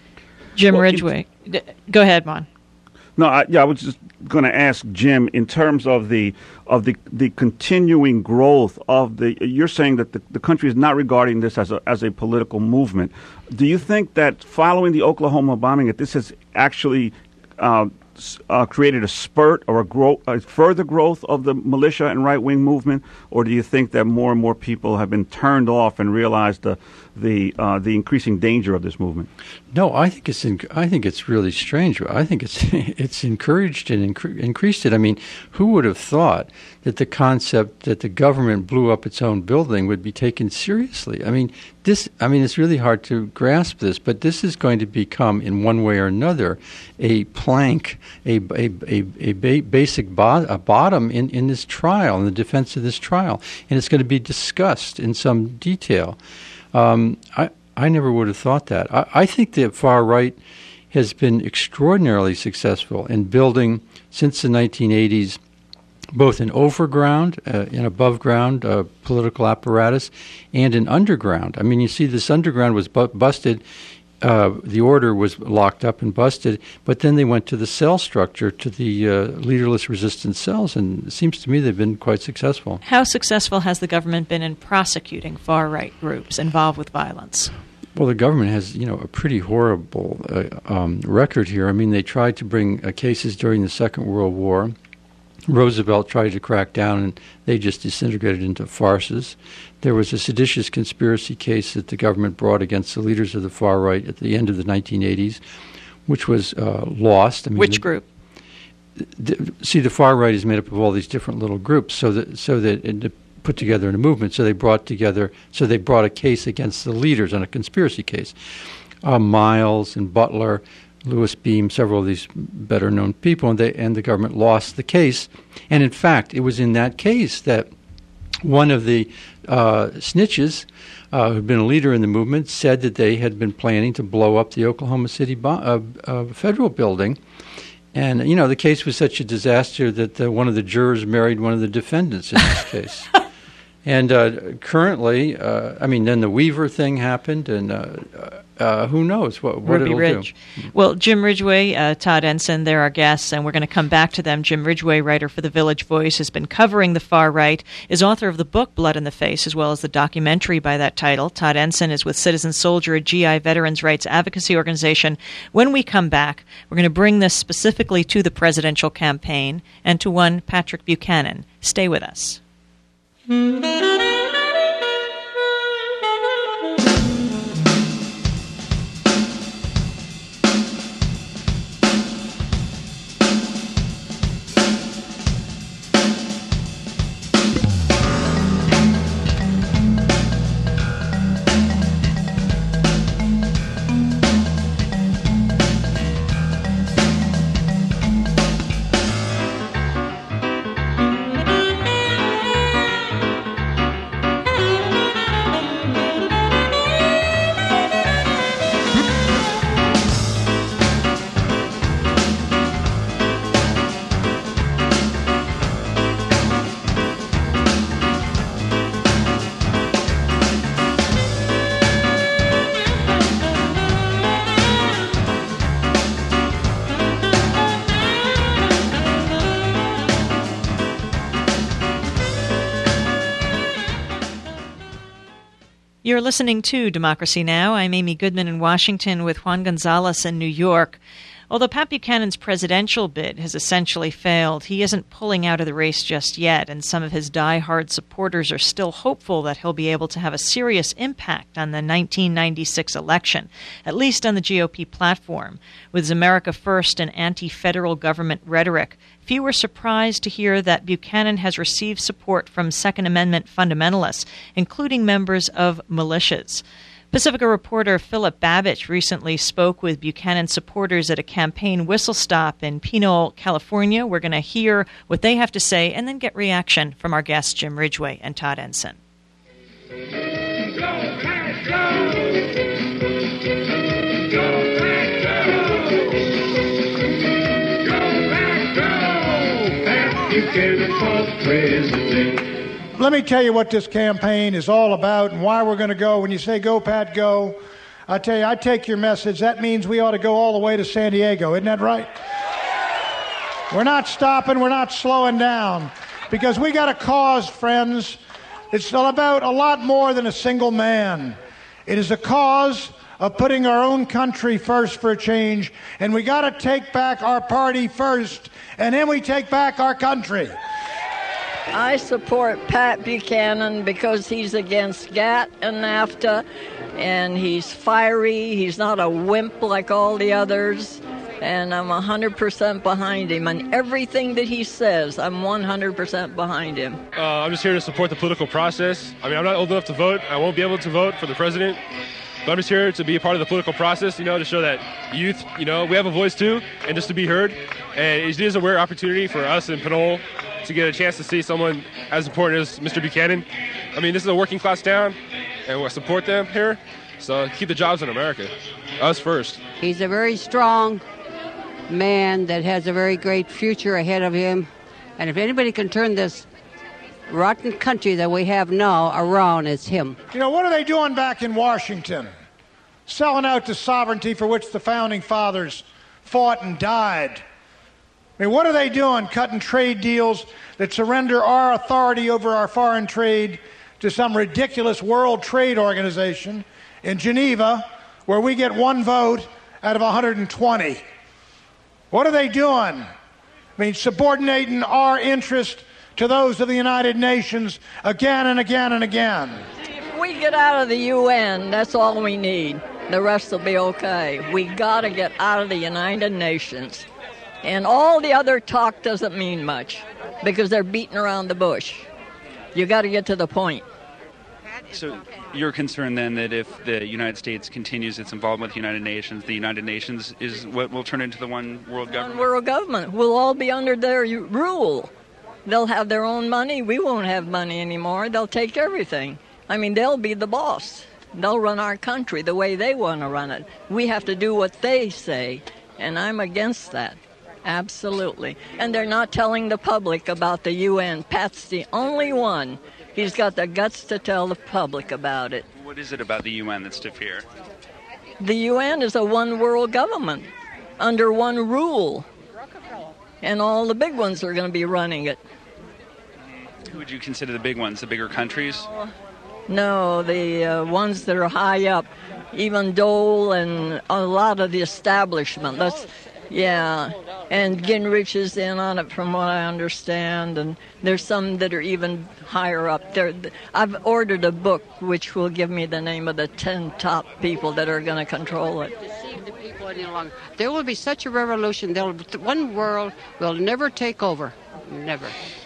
Jim well, Ridgway. D- go ahead, Mon. No, I, yeah, I was just going to ask Jim, in terms of the of the the continuing growth of the. You're saying that the, the country is not regarding this as a as a political movement. Do you think that following the Oklahoma bombing, that this has actually uh, uh, created a spurt or a, grow, a further growth of the militia and right wing movement, or do you think that more and more people have been turned off and realized the the uh, the increasing danger of this movement? No, I think it's in, I think it's really strange. I think it's it's encouraged and incre- increased it. I mean, who would have thought that the concept that the government blew up its own building would be taken seriously? I mean, this. I mean, it's really hard to grasp this, but this is going to become, in one way or another, a plank, a a a, a ba- basic bo- a bottom in, in this trial, in the defense of this trial, and it's going to be discussed in some detail. Um, I. I never would have thought that. I, I think the far right has been extraordinarily successful in building, since the nineteen eighties, both an overground, uh, an above-ground uh, political apparatus, and an underground. I mean, you see, this underground was bu- busted. Uh, the order was locked up and busted, but then they went to the cell structure, to the uh, leaderless resistance cells, and it seems to me they've been quite successful. How successful has the government been in prosecuting far-right groups involved with violence? Well, the government has, you know, a pretty horrible uh, um, record here. I mean, they tried to bring uh, cases during the Second World War Roosevelt tried to crack down, and they just disintegrated into farces. There was a seditious conspiracy case that the government brought against the leaders of the far right at the end of the nineteen eighties, which was uh, lost. I mean, Which the, group? The, see, the far right is made up of all these different little groups, so that so that it put together in a movement. So they brought together. So they brought a case against the leaders on a conspiracy case. Uh, Miles and Butler, Louis Beam, several of these better-known people, and they and the government lost the case. And in fact, it was in that case that one of the uh, snitches, uh, who'd been a leader in the movement, said that they had been planning to blow up the Oklahoma City bo- uh, uh, federal building. And, you know, the case was such a disaster that uh, one of the jurors married one of the defendants in this case. And uh, currently, uh, I mean, then the Weaver thing happened, and uh, uh, who knows what, what Ruby it'll Ridge. do. Well, Jim Ridgway, uh, Todd Ensign, they're our guests, and we're going to come back to them. Jim Ridgway, writer for The Village Voice, has been covering the far right, is author of the book Blood in the Face, as well as the documentary by that title. Todd Ensign is with Citizen Soldier, a G I veterans' rights advocacy organization. When we come back, we're going to bring this specifically to the presidential campaign and to one Patrick Buchanan. Stay with us. You're listening to Democracy Now! I'm Amy Goodman in Washington with Juan Gonzalez in New York. Although Pat Buchanan's presidential bid has essentially failed, he isn't pulling out of the race just yet, and some of his die-hard supporters are still hopeful that he'll be able to have a serious impact on the nineteen ninety-six election, at least on the G O P platform. With his America First and anti-federal government rhetoric, few were surprised to hear that Buchanan has received support from Second Amendment fundamentalists, including members of militias. Pacifica reporter Philip Babich recently spoke with Buchanan supporters at a campaign whistle stop in Pinole, California. We're going to hear what they have to say and then get reaction from our guests Jim Ridgway and Todd Ensign. Go, Pat, go! Go, Pat, go! Go, Pat, go! Pat Buchanan for president. Let me tell you what this campaign is all about and why we're going to go. When you say go, Pat, go, I tell you, I take your message. That means we ought to go all the way to San Diego. Isn't that right? We're not stopping. We're not slowing down because we got a cause, friends. It's all about a lot more than a single man. It is a cause of putting our own country first for a change, and we got to take back our party first, and then we take back our country. I support Pat Buchanan because he's against GATT and NAFTA, and he's fiery. He's not a wimp like all the others, and I'm one hundred percent behind him. And everything that he says, I'm one hundred percent behind him. Uh, I'm just here to support the political process. I mean, I'm not old enough to vote. I won't be able to vote for the president. But I'm just here to be a part of the political process, you know, to show that youth, you know, we have a voice too, and just to be heard. And it is a rare opportunity for us in Pinole to get a chance to see someone as important as Mister Buchanan. I mean, this is a working class town, and we support them here. So keep the jobs in America. Us first. He's a very strong man that has a very great future ahead of him. And if anybody can turn this rotten country that we have now around, it's him. You know, what are they doing back in Washington? Selling out the sovereignty for which the founding fathers fought and died. I mean, what are they doing? Cutting trade deals that surrender our authority over our foreign trade to some ridiculous World Trade Organization in Geneva, where we get one vote out of one hundred twenty. What are they doing? I mean, subordinating our interest to those of the United Nations again and again and again. If we get out of the U N, that's all we need. The rest will be okay. We got to get out of the United Nations. And all the other talk doesn't mean much because they're beating around the bush. You got to get to the point. So you're concerned then that if the United States continues its involvement with the United Nations, the United Nations is what will turn into the one world government? One world government. We'll all be under their rule. They'll have their own money. We won't have money anymore. They'll take everything. I mean, they'll be the boss. They'll run our country the way they want to run it. We have to do what they say, and I'm against that. Absolutely. And they're not telling the public about the U N. Pat's the only one. He's got the guts to tell the public about it. What is it about the U N that's to fear? The U N is a one world government under one rule. And all the big ones are going to be running it. Who would you consider the big ones, the bigger countries? No, the uh, ones that are high up. Even Dole and a lot of the establishment. That's, yeah. And Gingrich is in on it from what I understand. And there's some that are even higher up there. I've ordered a book which will give me the name of the ten top people that are going to control it. Any longer. There will be such a revolution. There'll, one world will never take over. Never.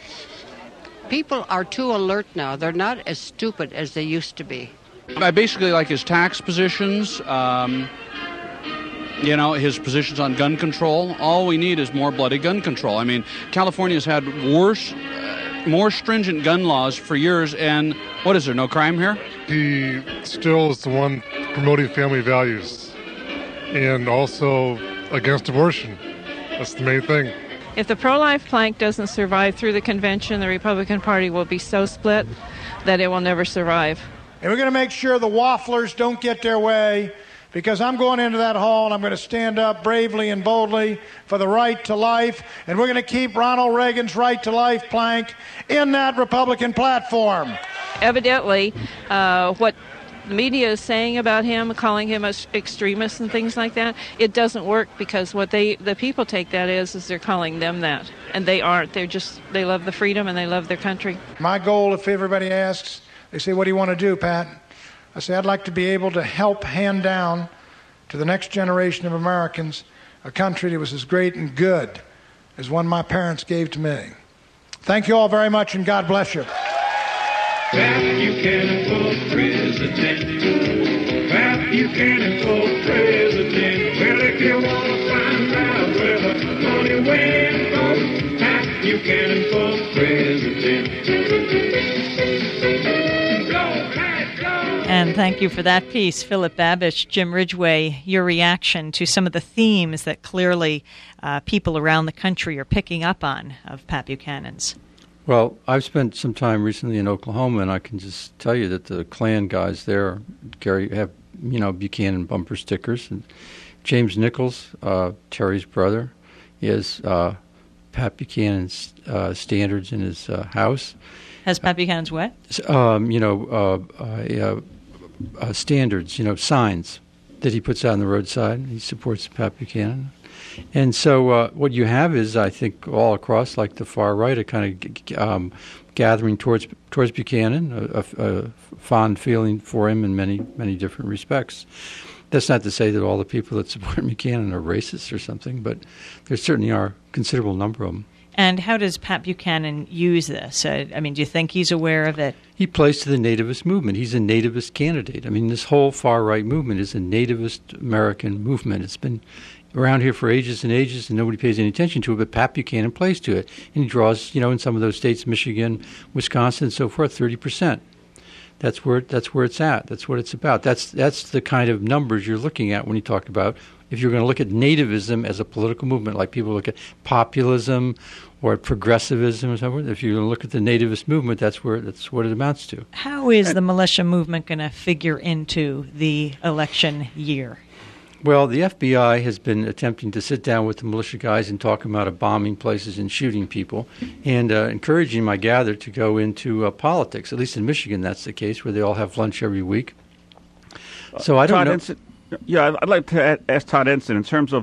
People are too alert now. They're not as stupid as they used to be. I basically like his tax positions, um, you know, his positions on gun control. All we need is more bloody gun control. I mean, California's had worse, uh, more stringent gun laws for years, and what is there, no crime here? He still is the one promoting family values. And also against abortion. That's the main thing. If the pro-life plank doesn't survive through the convention, the Republican Party will be so split that it will never survive. And we're going to make sure the wafflers don't get their way, because I'm going into that hall and I'm going to stand up bravely and boldly for the right to life, and we're going to keep Ronald Reagan's right to life plank in that Republican platform. Evidently, uh, what the media is saying about him, calling him an extremist and things like that, it doesn't work, because what they the people take that as is they're calling them that, and they aren't. They're just, they love the freedom and they love their country. My goal, if everybody asks, they say, what do you want to do, Pat? I say, I'd like to be able to help hand down to the next generation of Americans a country that was as great and good as one my parents gave to me. Thank you all very much, and God bless you. Pat Buchanan for president. Pat Buchanan for president. Well, if you want to find out where the money went from, Pat Buchanan for president. Go, Pat, go! And thank you for that piece, Philip Babish. Jim Ridgway, your reaction to some of the themes that clearly uh, people around the country are picking up on of Pat Buchanan's. Well, I've spent some time recently in Oklahoma, and I can just tell you that the Klan guys there carry have you know Buchanan bumper stickers. And James Nichols, uh, Terry's brother, he has uh, Pat Buchanan's uh, standards in his uh, house. Has Pat Buchanan's what? Um, you know, uh, uh, uh, standards. You know, signs that he puts out on the roadside. He supports Pat Buchanan. And so uh, what you have is, I think, all across, like the far right, a kind of um, gathering towards towards Buchanan, a, a, a fond feeling for him in many, many different respects. That's not to say that all the people that support Buchanan are racist or something, but there certainly are a considerable number of them. And how does Pat Buchanan use this? Uh, I mean, do you think he's aware of it? He plays to the nativist movement. He's a nativist candidate. I mean, this whole far-right movement is a nativist American movement. It's been around here for ages and ages, and nobody pays any attention to it, but Pat Buchanan plays to it. And he draws, you know, in some of those states, Michigan, Wisconsin, and so forth, thirty percent. That's where that's where it's at. That's what it's about. That's that's the kind of numbers you're looking at when you talk about, if you're going to look at nativism as a political movement, like people look at populism or progressivism or something. If you're going to look at the nativist movement, that's where that's what it amounts to. How is and, the militia movement going to figure into the election year? Well, the F B I has been attempting to sit down with the militia guys and talk about bombing places and shooting people, and uh, encouraging, I gather, to go into uh, politics. At least in Michigan, that's the case, where they all have lunch every week. So I don't Todd know. Ensign, yeah, I'd like to ask Todd Ensign in terms of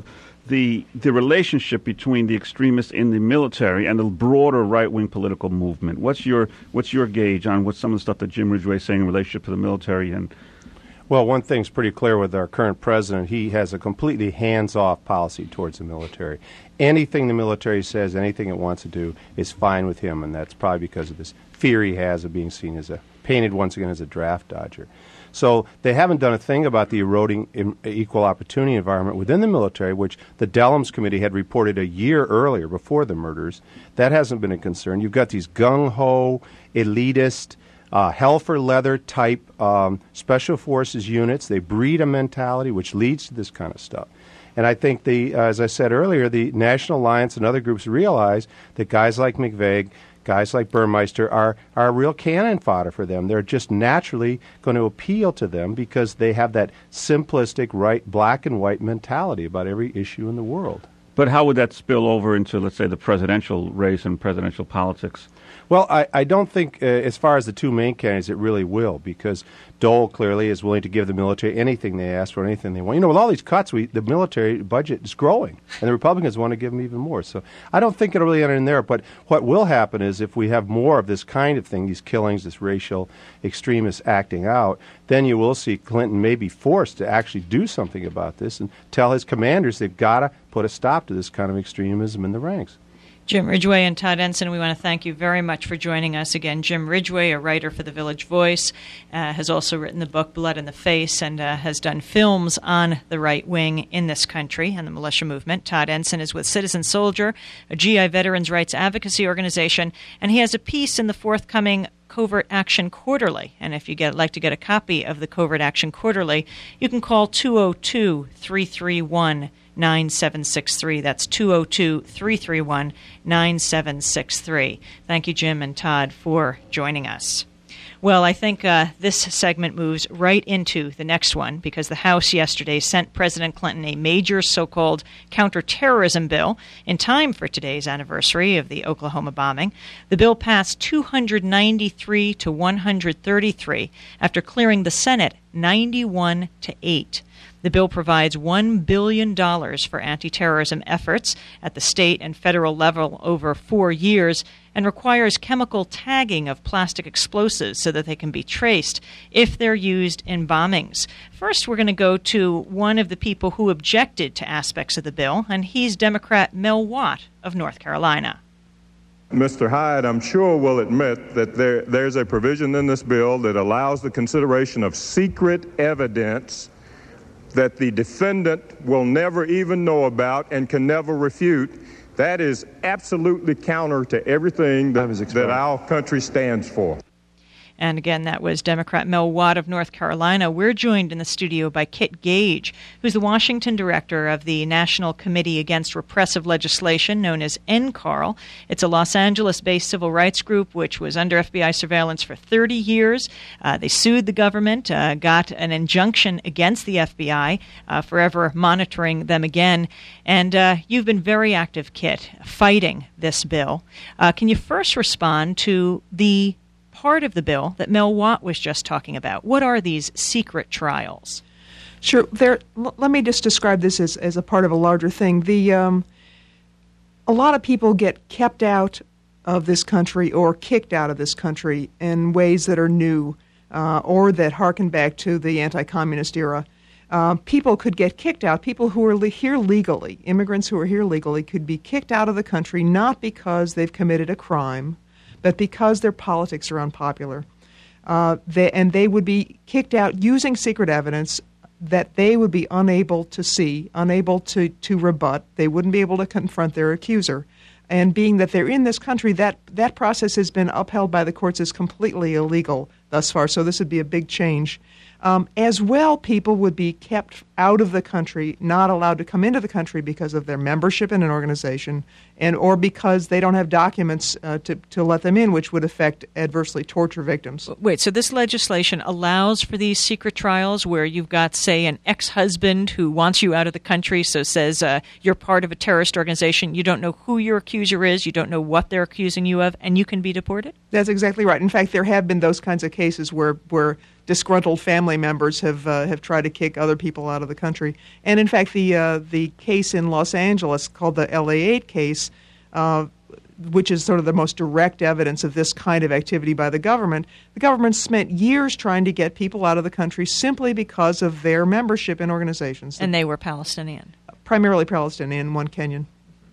the the relationship between the extremists in the military and the broader right-wing political movement. What's your what's your gauge on what some of the stuff that Jim Ridgway is saying in relationship to the military? And well, one thing's pretty clear with our current president. He has a completely hands-off policy towards the military. Anything the military says, anything it wants to do, is fine with him, and that's probably because of this fear he has of being seen as a, painted once again as a draft dodger. So they haven't done a thing about the eroding im- equal opportunity environment within the military, which the Dellums Committee had reported a year earlier before the murders. That hasn't been a concern. You've got these gung-ho, elitist, uh, hell-for-leather type um, special forces units. They breed a mentality which leads to this kind of stuff. And I think, the, uh, as I said earlier, the National Alliance and other groups realize that guys like McVeigh, guys like Burmeister are, are real cannon fodder for them. They're just naturally going to appeal to them because they have that simplistic, right, black and white mentality about every issue in the world. But how would that spill over into, let's say, the presidential race and presidential politics? Well, I, I don't think, uh, as far as the two main candidates, it really will, because Dole clearly is willing to give the military anything they ask for, anything they want. You know, with all these cuts, we, the military budget is growing, and the Republicans want to give them even more. So I don't think it'll really enter in there. But what will happen is if we have more of this kind of thing, these killings, this racial extremists acting out, then you will see Clinton may be forced to actually do something about this and tell his commanders they've got to put a stop to this kind of extremism in the ranks. Jim Ridgway and Todd Ensign, we want to thank you very much for joining us again. Jim Ridgway, a writer for The Village Voice, uh, has also written the book Blood in the Face and uh, has done films on the right wing in this country and the militia movement. Todd Ensign is with Citizen Soldier, a G I veterans' rights advocacy organization, and he has a piece in the forthcoming Covert Action Quarterly. And if you get like to get a copy of the Covert Action Quarterly, you can call two oh two, three three one, nine seven six three. That's two oh two, three three one, nine seven six three. Thank you, Jim and Todd, for joining us. Well, I think uh, this segment moves right into the next one because the House yesterday sent President Clinton a major so-called counterterrorism bill in time for today's anniversary of the Oklahoma bombing. The bill passed two hundred ninety-three to one hundred thirty-three after clearing the Senate ninety-one to eight. The bill provides one billion dollars for anti-terrorism efforts at the state and federal level over four years and requires chemical tagging of plastic explosives so that they can be traced if they're used in bombings. First, we're going to go to one of the people who objected to aspects of the bill, and he's Democrat Mel Watt of North Carolina. Mister Hyde, I'm sure, will admit that there, there's a provision in this bill that allows the consideration of secret evidence that the defendant will never even know about and can never refute. That is absolutely counter to everything that, that our country stands for. And again, that was Democrat Mel Watt of North Carolina. We're joined in the studio by Kit Gage, who's the Washington director of the National Committee Against Repressive Legislation, known as N C A R L. It's a Los Angeles-based civil rights group which was under F B I surveillance for thirty years. Uh, they sued the government, uh, got an injunction against the F B I, uh, forever monitoring them again. And uh, you've been very active, Kit, fighting this bill. Uh, can you first respond to the part of the bill that Mel Watt was just talking about? What are these secret trials? Sure. There. L- let me just describe this as, as a part of a larger thing. The um, a lot of people get kept out of this country or kicked out of this country in ways that are new uh, or that harken back to the anti-communist era. Uh, people could get kicked out. People who are le- here legally, immigrants who are here legally, could be kicked out of the country not because they've committed a crime, but because their politics are unpopular. Uh, they, and they would be kicked out using secret evidence that they would be unable to see, unable to, to rebut. They wouldn't be able to confront their accuser. And being that they're in this country, that, that process has been upheld by the courts as completely illegal thus far, so this would be a big change. Um, as well, people would be kept out of the country, not allowed to come into the country because of their membership in an organization, and or because they don't have documents uh, to, to let them in, which would affect adversely torture victims. Wait, so this legislation allows for these secret trials where you've got, say, an ex-husband who wants you out of the country, so says uh, you're part of a terrorist organization, you don't know who your accuser is, you don't know what they're accusing you of, and you can be deported? That's exactly right. In fact, there have been those kinds of cases cases where where disgruntled family members have uh, have tried to kick other people out of the country. And in fact, the uh, the case in Los Angeles called the L A eight case, uh, which is sort of the most direct evidence of this kind of activity by the government, the government spent years trying to get people out of the country simply because of their membership in organizations. And they were Palestinian. Primarily Palestinian, one Kenyan.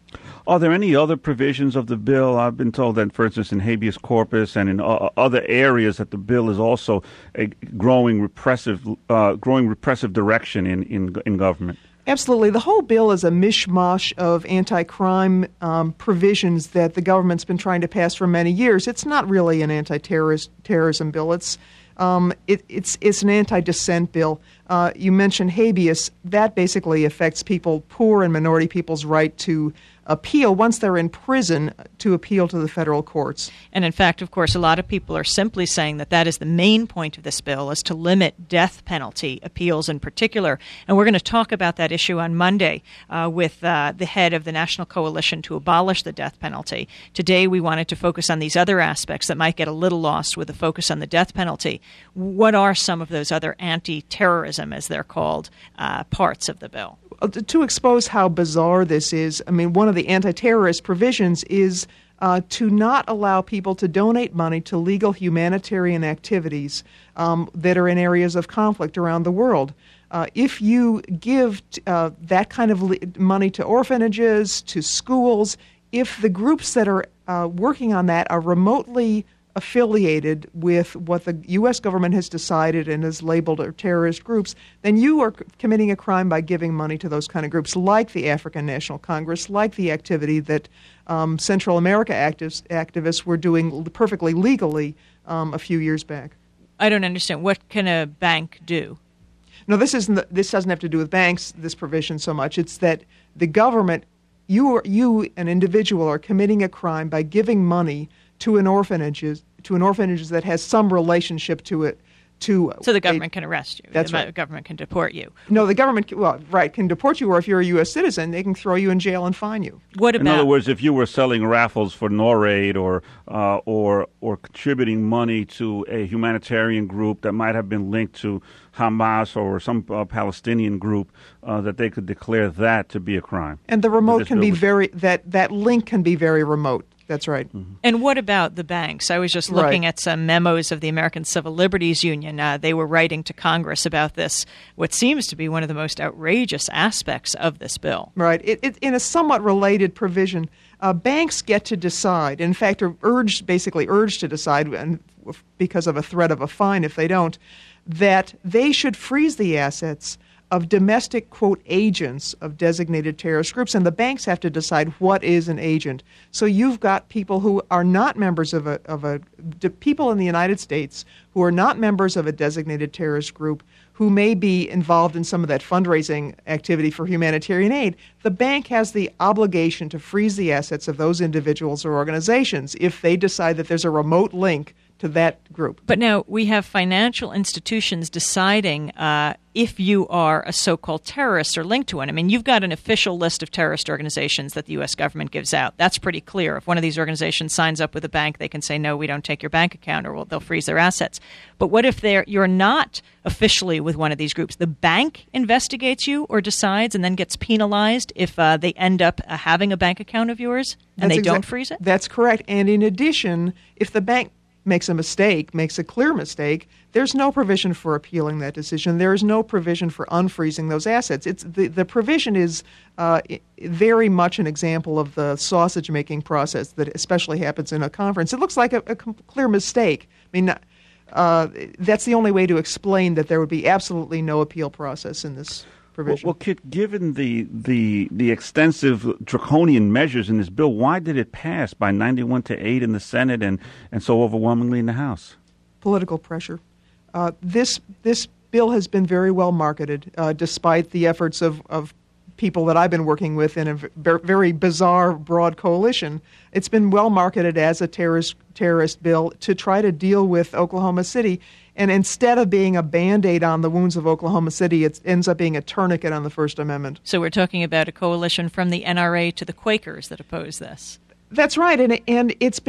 Are there any other provisions of the bill? I've been told that, for instance, in habeas corpus and in uh, other areas, that the bill is also a growing repressive, uh, growing repressive direction in, in in government. Absolutely. The whole bill is a mishmash of anti-crime um, provisions that the government's been trying to pass for many years. It's not really an anti-terrorist terrorism bill. It's um, it, it's it's an anti-dissent bill. Uh, you mentioned habeas. That basically affects people, poor and minority people's right to appeal once they're in prison, to appeal to the federal courts. And in fact, of course, a lot of people are simply saying that that is the main point of this bill, is to limit death penalty appeals in particular. And we're going to talk about that issue on Monday uh, with uh, the head of the National Coalition to Abolish the Death Penalty. Today we wanted to focus on these other aspects that might get a little lost with a focus on the death penalty. What are some of those other anti-terrorism, as they're called, uh, parts of the bill? To expose how bizarre this is, I mean, one of the anti-terrorist provisions is uh, to not allow people to donate money to legal humanitarian activities um, that are in areas of conflict around the world. Uh, if you give uh, that kind of le- money to orphanages, to schools, if the groups that are uh, working on that are remotely affiliated with what the U S government has decided and has labeled as terrorist groups, then you are c- committing a crime by giving money to those kind of groups, like the African National Congress, like the activity that um, Central America activists, activists were doing perfectly legally um, a few years back. I don't understand. What can a bank do? No, this isn't. The, this doesn't have to do with banks, this provision, so much. It's that the government, you, are, you, an individual, are committing a crime by giving money to an orphanage, to an orphanage that has some relationship to it. To so the government a, can arrest you. That's the right. government can deport you. No, the government, well, right, can deport you, or if you're a U S citizen, they can throw you in jail and fine you. What about? In other words, if you were selling raffles for NORAID or uh, or or contributing money to a humanitarian group that might have been linked to Hamas or some uh, Palestinian group, uh, that they could declare that to be a crime. And the remote can be very that that link can be very remote. That's right. Mm-hmm. And what about the banks? I was just looking right. at some memos of the American Civil Liberties Union. Uh, they were writing to Congress about this, what seems to be one of the most outrageous aspects of this bill. Right. It, it, in a somewhat related provision, uh, banks get to decide, in fact, are urged, basically urged to decide, and because of a threat of a fine if they don't, that they should freeze the assets of domestic, quote, agents of designated terrorist groups, and the banks have to decide what is an agent. So you've got people who are not members of a, of a people in the United States who are not members of a designated terrorist group who may be involved in some of that fundraising activity for humanitarian aid. The bank has the obligation to freeze the assets of those individuals or organizations if they decide that there's a remote link to that group. But now we have financial institutions deciding uh, if you are a so-called terrorist or linked to one. I mean, you've got an official list of terrorist organizations that the U S government gives out. That's pretty clear. If one of these organizations signs up with a bank, they can say, no, we don't take your bank account, or well, they'll freeze their assets. But what if they're you're not officially with one of these groups? The bank investigates you or decides and then gets penalized if uh, they end up uh, having a bank account of yours and That's they exact- don't freeze it? That's correct. And in addition, if the bank makes a mistake, makes a clear mistake, there's no provision for appealing that decision. There is no provision for unfreezing those assets. It's the, the provision is uh, very much an example of the sausage-making process that especially happens in a conference. It looks like a, a clear mistake. I mean, uh, that's the only way to explain that there would be absolutely no appeal process in this provision. Well, well, Kit, given the, the the extensive draconian measures in this bill, why did it pass by ninety-one to eight in the Senate and, and so overwhelmingly in the House? Political pressure. Uh, this this bill has been very well marketed, uh, despite the efforts of, of people that I've been working with in a very bizarre, broad coalition. It's been well marketed as a terrorist terrorist bill to try to deal with Oklahoma City. And instead of being a Band-Aid on the wounds of Oklahoma City, it ends up being a tourniquet on the First Amendment. So we're talking about a coalition from the N R A to the Quakers that oppose this. That's right. And, and it's been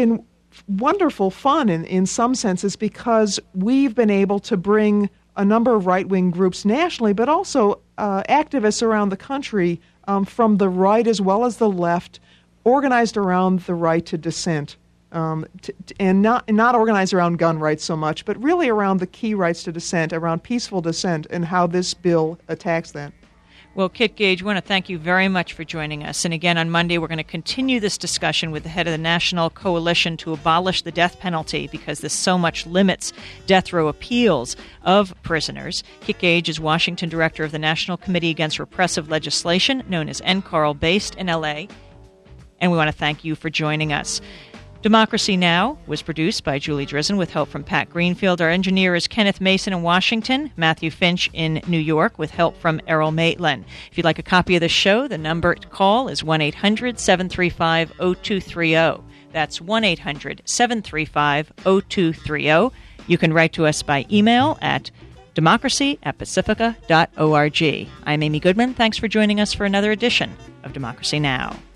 wonderful fun in, in some senses because we've been able to bring a number of right-wing groups nationally, but also uh, activists around the country um, from the right as well as the left, organized around the right to dissent, um, t- t- and not not organized around gun rights so much, but really around the key rights to dissent, around peaceful dissent, and how this bill attacks that. Well, Kit Gage, we want to thank you very much for joining us. And again, on Monday, we're going to continue this discussion with the head of the National Coalition to Abolish the Death Penalty because this so much limits death row appeals of prisoners. Kit Gage is Washington Director of the National Committee Against Repressive Legislation, known as N C A R L, based in L A. And we want to thank you for joining us. Democracy Now! Was produced by Julie Drizzen with help from Pat Greenfield. Our engineer is Kenneth Mason in Washington, Matthew Finch in New York with help from Errol Maitland. If you'd like a copy of the show, the number to call is one eight hundred seven three five zero two three zero. That's one eight hundred seven three five zero two three zero. You can write to us by email at democracy at pacifica dot org. I'm Amy Goodman. Thanks for joining us for another edition of Democracy Now!